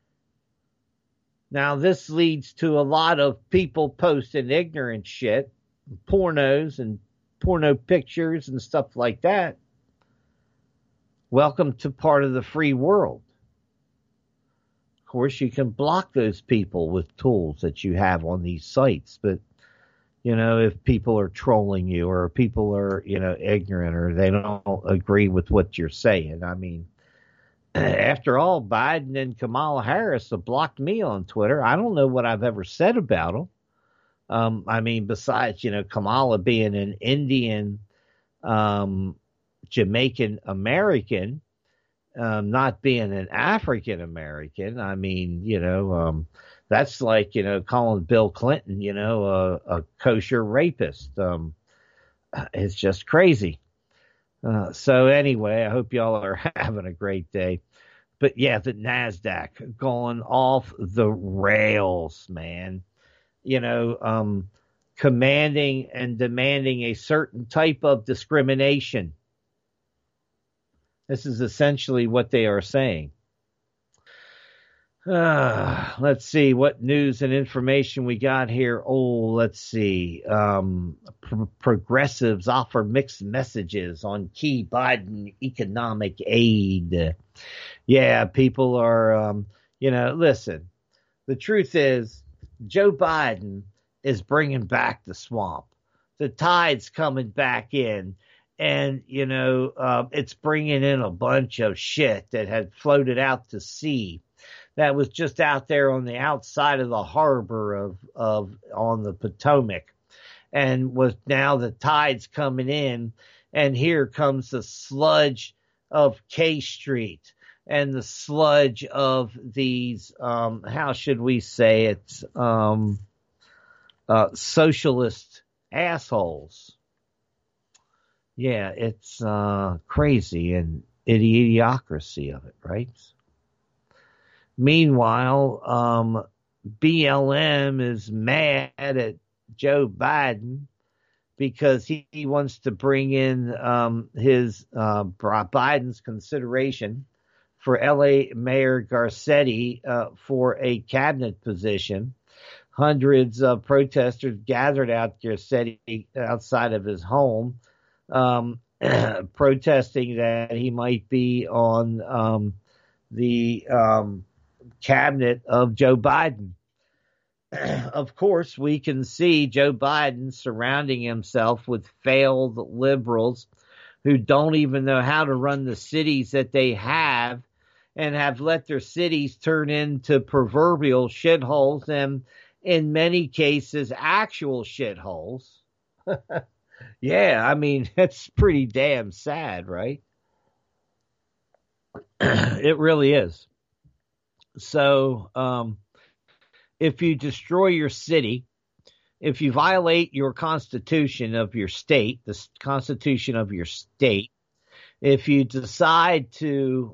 Now, this leads to a lot of people posting ignorant shit, pornos and porno pictures and stuff like that. Welcome to part of the free world. Of course, you can block those people with tools that you have on these sites, but if people are trolling you or people are, ignorant or they don't agree with what you're saying. I mean, after all, Biden and Kamala Harris have blocked me on Twitter. I don't know what I've ever said about them. Besides, Kamala being an Indian, Jamaican American, not being an African American. That's like, calling Bill Clinton, a kosher rapist. It's just crazy. So anyway, I hope y'all are having a great day. But yeah, the NASDAQ going off the rails, man. Commanding and demanding a certain type of discrimination. This is essentially what they are saying. Let's see what news and information we got here. Let's see. Progressives offer mixed messages on key Biden economic aid. Yeah, people are, listen, the truth is Joe Biden is bringing back the swamp. The tide's coming back in. And, it's bringing in a bunch of shit that had floated out to sea. That was just out there on the outside of the harbor on the Potomac, and was now the tide's coming in, and here comes the sludge of K Street and the sludge of these, how should we say it, socialist assholes. Yeah, it's crazy and idiocracy of it, right? Meanwhile, BLM is mad at Joe Biden because he wants to bring in Biden's consideration for L.A. Mayor Garcetti for a cabinet position. Hundreds of protesters gathered out Garcetti outside of his home, protesting that he might be on the cabinet of Joe Biden. Of course, we can see Joe Biden surrounding himself with failed liberals who don't even know how to run the cities that they have and have let their cities turn into proverbial shitholes and in many cases actual shitholes. Yeah, that's pretty damn sad, right? It really is. So, if you destroy your city, if you violate your constitution of your state, the constitution of your state, if you decide to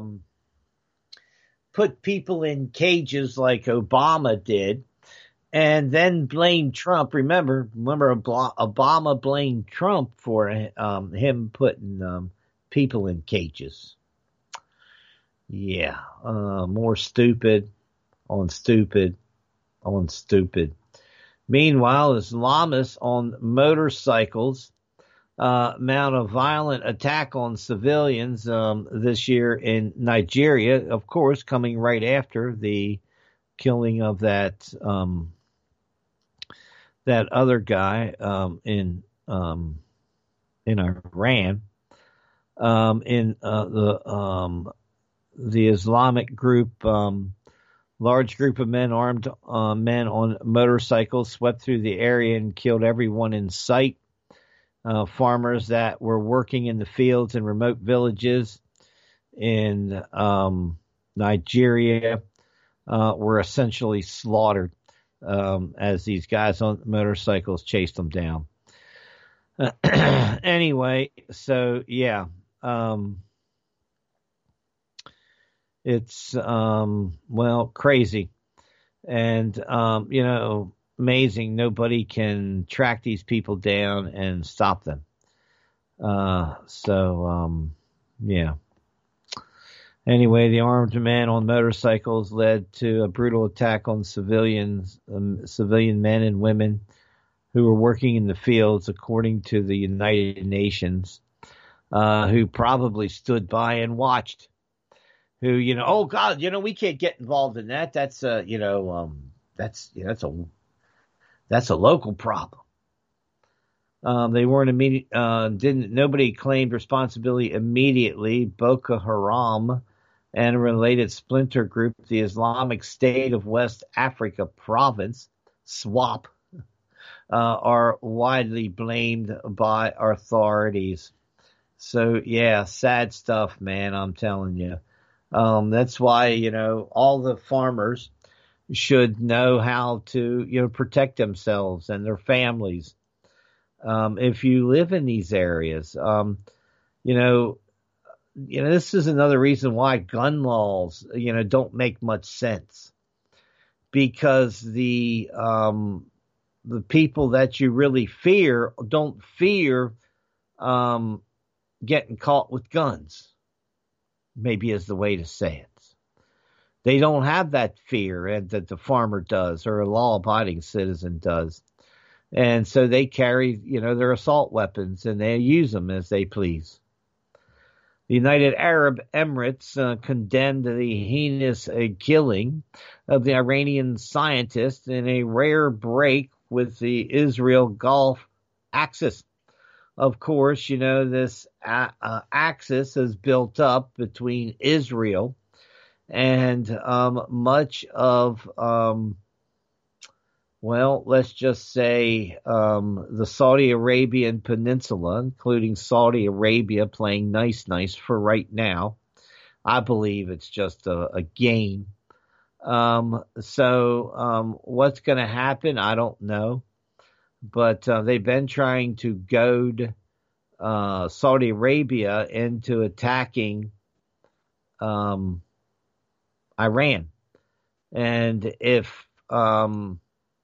put people in cages like Obama did, and then blame Trump. Remember, Obama blamed Trump for him putting people in cages. Yeah, more stupid on stupid on stupid. Meanwhile, Islamists on motorcycles mount a violent attack on civilians this year in Nigeria, of course, coming right after the killing of that other guy in Iran, in the Islamic group. Large group of men, armed men on motorcycles, swept through the area and killed everyone in sight. Farmers that were working in the fields in remote villages in Nigeria were essentially slaughtered as these guys on motorcycles chased them down. Anyway, so yeah. It's, crazy and, amazing. Nobody can track these people down and stop them. Yeah. Anyway, the armed men on motorcycles led to a brutal attack on civilian men and women who were working in the fields, according to the United Nations, who probably stood by and watched. Who, oh God, we can't get involved in that. That's that's a local problem. They weren't immediate. Nobody claimed responsibility immediately. Boko Haram and a related splinter group, the Islamic State of West Africa Province, SWAP, are widely blamed by authorities. So yeah, sad stuff, man. I'm telling you. That's why, all the farmers should know how to, protect themselves and their families. If you live in these areas, this is another reason why gun laws, don't make much sense, because the people that you really fear don't fear, getting caught with guns. Maybe is the way to say it. They don't have that fear that the farmer does or a law-abiding citizen does. And so they carry, their assault weapons and they use them as they please. The United Arab Emirates condemned the heinous killing of the Iranian scientist in a rare break with the Israel Gulf axis. Of course, this axis is built up between Israel and much of, let's just say the Saudi Arabian Peninsula, including Saudi Arabia playing nice for right now. I believe it's just a game. So what's going to happen? I don't know. But they've been trying to goad Saudi Arabia into attacking Iran. And if the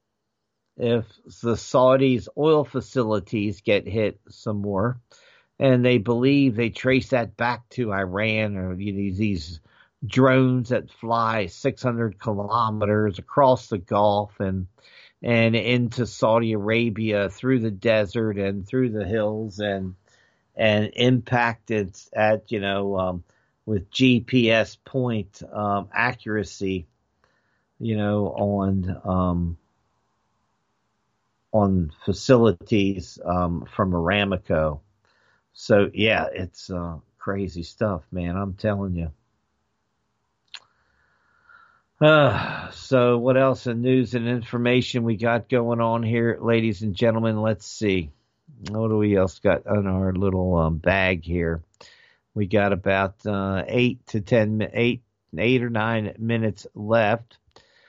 Saudis' oil facilities get hit some more, and they believe they trace that back to Iran, or these drones that fly 600 kilometers across the Gulf and into Saudi Arabia through the desert and through the hills and impacted at, with GPS point, accuracy, on facilities, from Aramco. So yeah, it's, crazy stuff, man. I'm telling you. So what else in news and information we got going on here, ladies and gentlemen? Let's see. What do we else got on our little bag here? We got about 8 or 9 minutes left.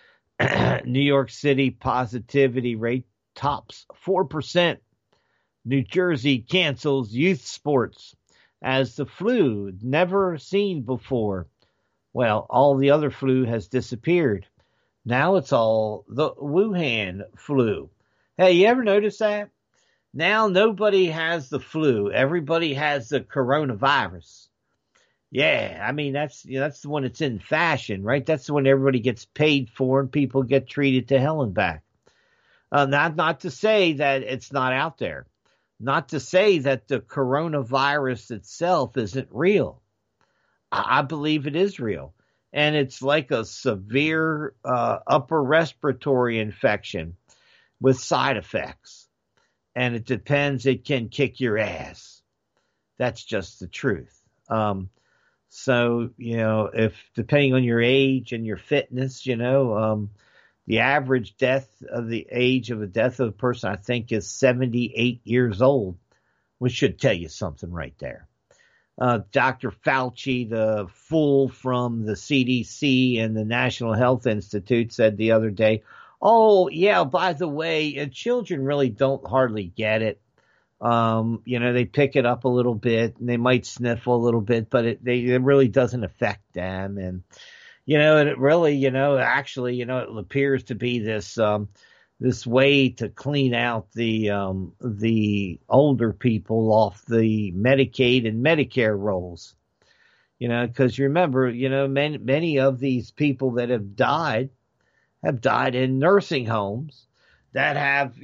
New York City positivity rate tops 4%. New Jersey cancels youth sports as the flu never seen before. Well, all the other flu has disappeared. Now it's all the Wuhan flu. Hey, you ever notice that? Now nobody has the flu. Everybody has the coronavirus. Yeah, I mean, that's the one that's in fashion, right? That's the one everybody gets paid for and people get treated to hell and back. Not to say that it's not out there. Not to say that the coronavirus itself isn't real. I believe it is real. And it's like a severe upper respiratory infection with side effects. And it depends. It can kick your ass. That's just the truth. So, if depending on your age and your fitness, the average age of a person, I think, is 78 years old, which should tell you something right there. Dr. Fauci, the fool from the CDC and the National Health Institute, said the other day, oh, yeah, by the way, children really don't hardly get it. They pick it up a little bit and they might sniffle a little bit, but it really doesn't affect them. And, it really, actually, it appears to be this way to clean out the older people off the Medicaid and Medicare rolls, because you remember, many of these people that have died in nursing homes that have,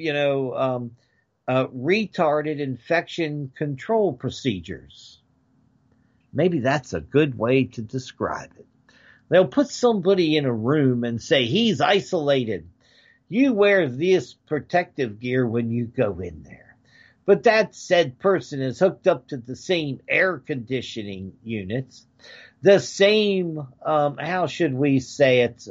retarded infection control procedures. Maybe that's a good way to describe it. They'll put somebody in a room and say, he's isolated. You wear this protective gear when you go in there. But that said person is hooked up to the same air conditioning units, the same, how should we say it,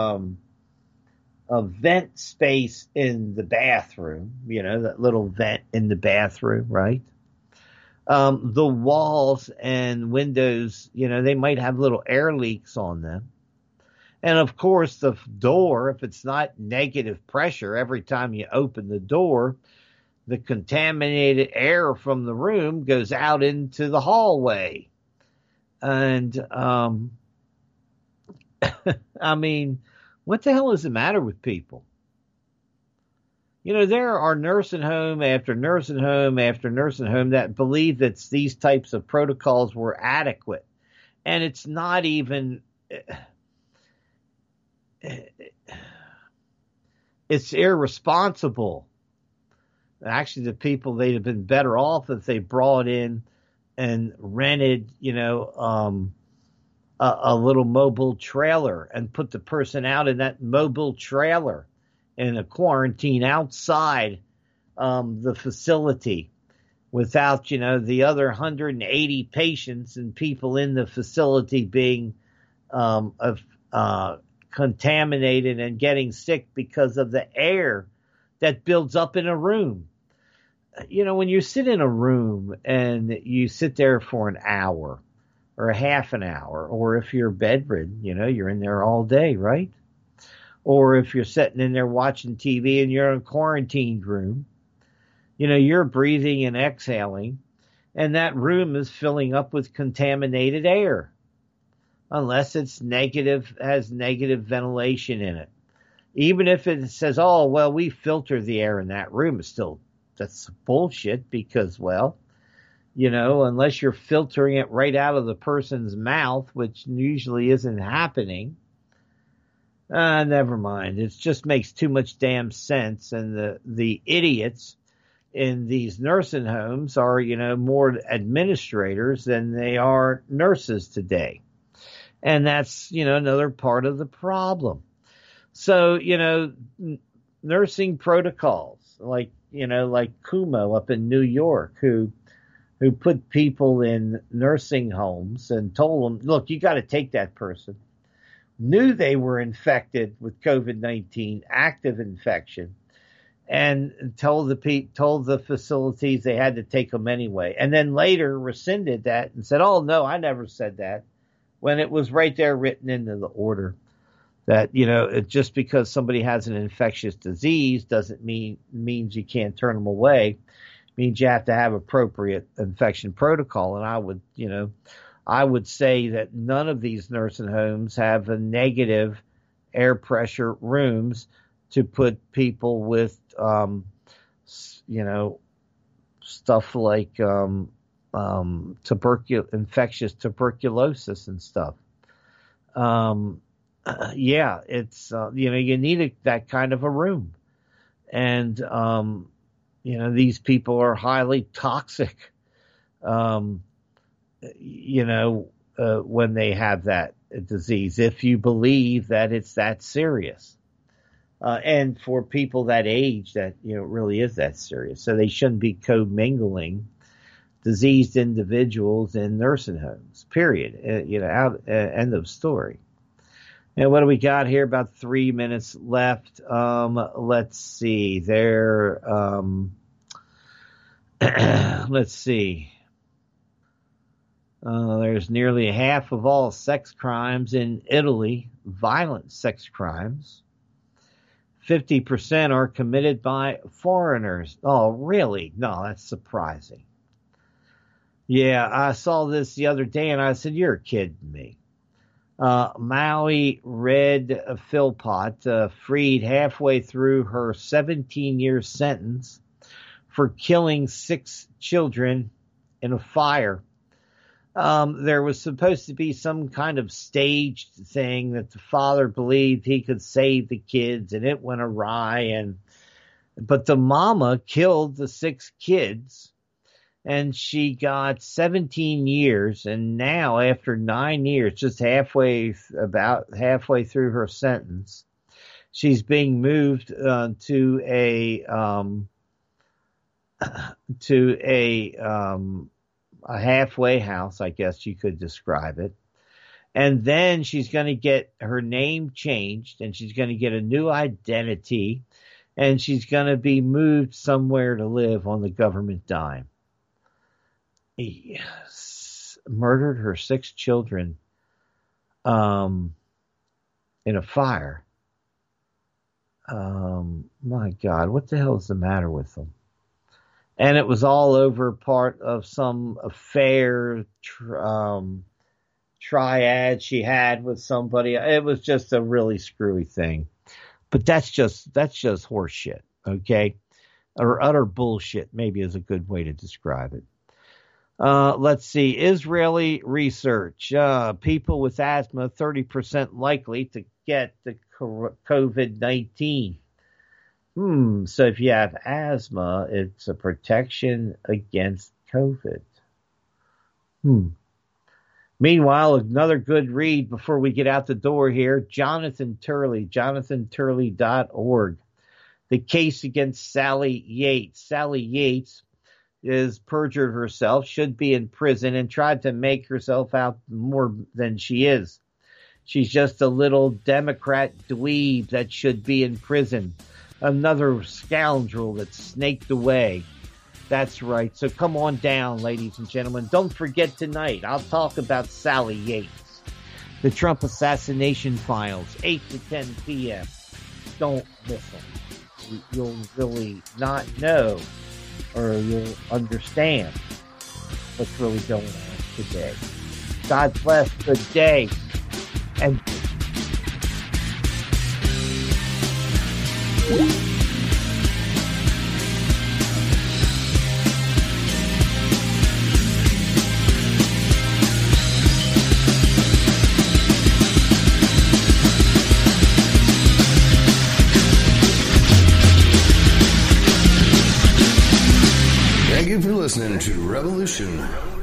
a vent space in the bathroom, that little vent in the bathroom, right? The walls and windows, they might have little air leaks on them. And of course, the door, if it's not negative pressure, every time you open the door, the contaminated air from the room goes out into the hallway. And, I mean, what the hell is the matter with people? There are nursing home after nursing home after nursing home that believe that these types of protocols were adequate. And it's not even, it's irresponsible. Actually, the people, they'd have been better off if they brought in and rented, a little mobile trailer and put the person out in that mobile trailer in a quarantine outside the facility without, the other 180 patients and people in the facility being contaminated and getting sick because of the air that builds up in a room. When you sit in a room and you sit there for an hour or a half an hour, or if you're bedridden, you're in there all day, right? Or if you're sitting in there watching TV and you're in a quarantined room, you're breathing and exhaling, and that room is filling up with contaminated air, unless it's has negative ventilation in it. Even if it says, oh, well, we filter the air in that room, that's bullshit because, well, unless you're filtering it right out of the person's mouth, which usually isn't happening. Never mind. It just makes too much damn sense. And the idiots in these nursing homes are, more administrators than they are nurses today. And that's, another part of the problem. So, nursing protocols like Cuomo up in New York, who put people in nursing homes and told them, look, you got to take that person. Knew they were infected with COVID-19, active infection, and told the facilities they had to take them anyway. And then later rescinded that and said, oh, no, I never said that, when it was right there written into the order. That, just because somebody has an infectious disease doesn't means you can't turn them away. It means you have to have appropriate infection protocol. And I would say that none of these nursing homes have a negative air pressure rooms to put people with, stuff like infectious tuberculosis and stuff. It's you need that kind of a room, and these people are highly toxic. When they have that disease, if you believe that it's that serious, and for people that age, that it really is that serious, so they shouldn't be commingling diseased individuals in nursing homes. Period. End of story. And what do we got here? About 3 minutes left. Let's see. Let's see. There's nearly half of all sex crimes in Italy, violent sex crimes. 50% are committed by foreigners. Oh, really? No, that's surprising. Yeah, I saw this the other day and I said, you're kidding me. Maui Red Philpott, freed halfway through her 17-year sentence for killing 6 children in a fire. There was supposed to be some kind of staged thing that the father believed he could save the kids, and it went awry. But the mama killed the 6 kids, and she got 17 years. And now, after 9 years, just about halfway through her sentence, she's being moved to a halfway house, I guess you could describe it. And then she's going to get her name changed, and she's going to get a new identity, and she's going to be moved somewhere to live on the government dime. He murdered her 6 children in a fire. My God, what the hell is the matter with them? And it was all over part of some affair triad she had with somebody. It was just a really screwy thing. But that's just horse shit, okay? Or utter bullshit, maybe is a good way to describe it. Let's see. Israeli research. People with asthma, 30% likely to get the COVID-19. So if you have asthma, it's a protection against COVID. Meanwhile, another good read before we get out the door here. Jonathan Turley, jonathanturley.org. The case against Sally Yates. Sally Yates is perjured herself, should be in prison, and tried to make herself out more than she is. She's just a little Democrat dweeb that should be in prison. Another scoundrel that snaked away. That's right. So come on down, ladies and gentlemen. Don't forget tonight, I'll talk about Sally Yates. The Trump assassination files, 8 to 10 p.m. Don't miss them. You'll really not know, or you'll understand what's really going on today. God bless. Good day. And thank you for listening to Revolution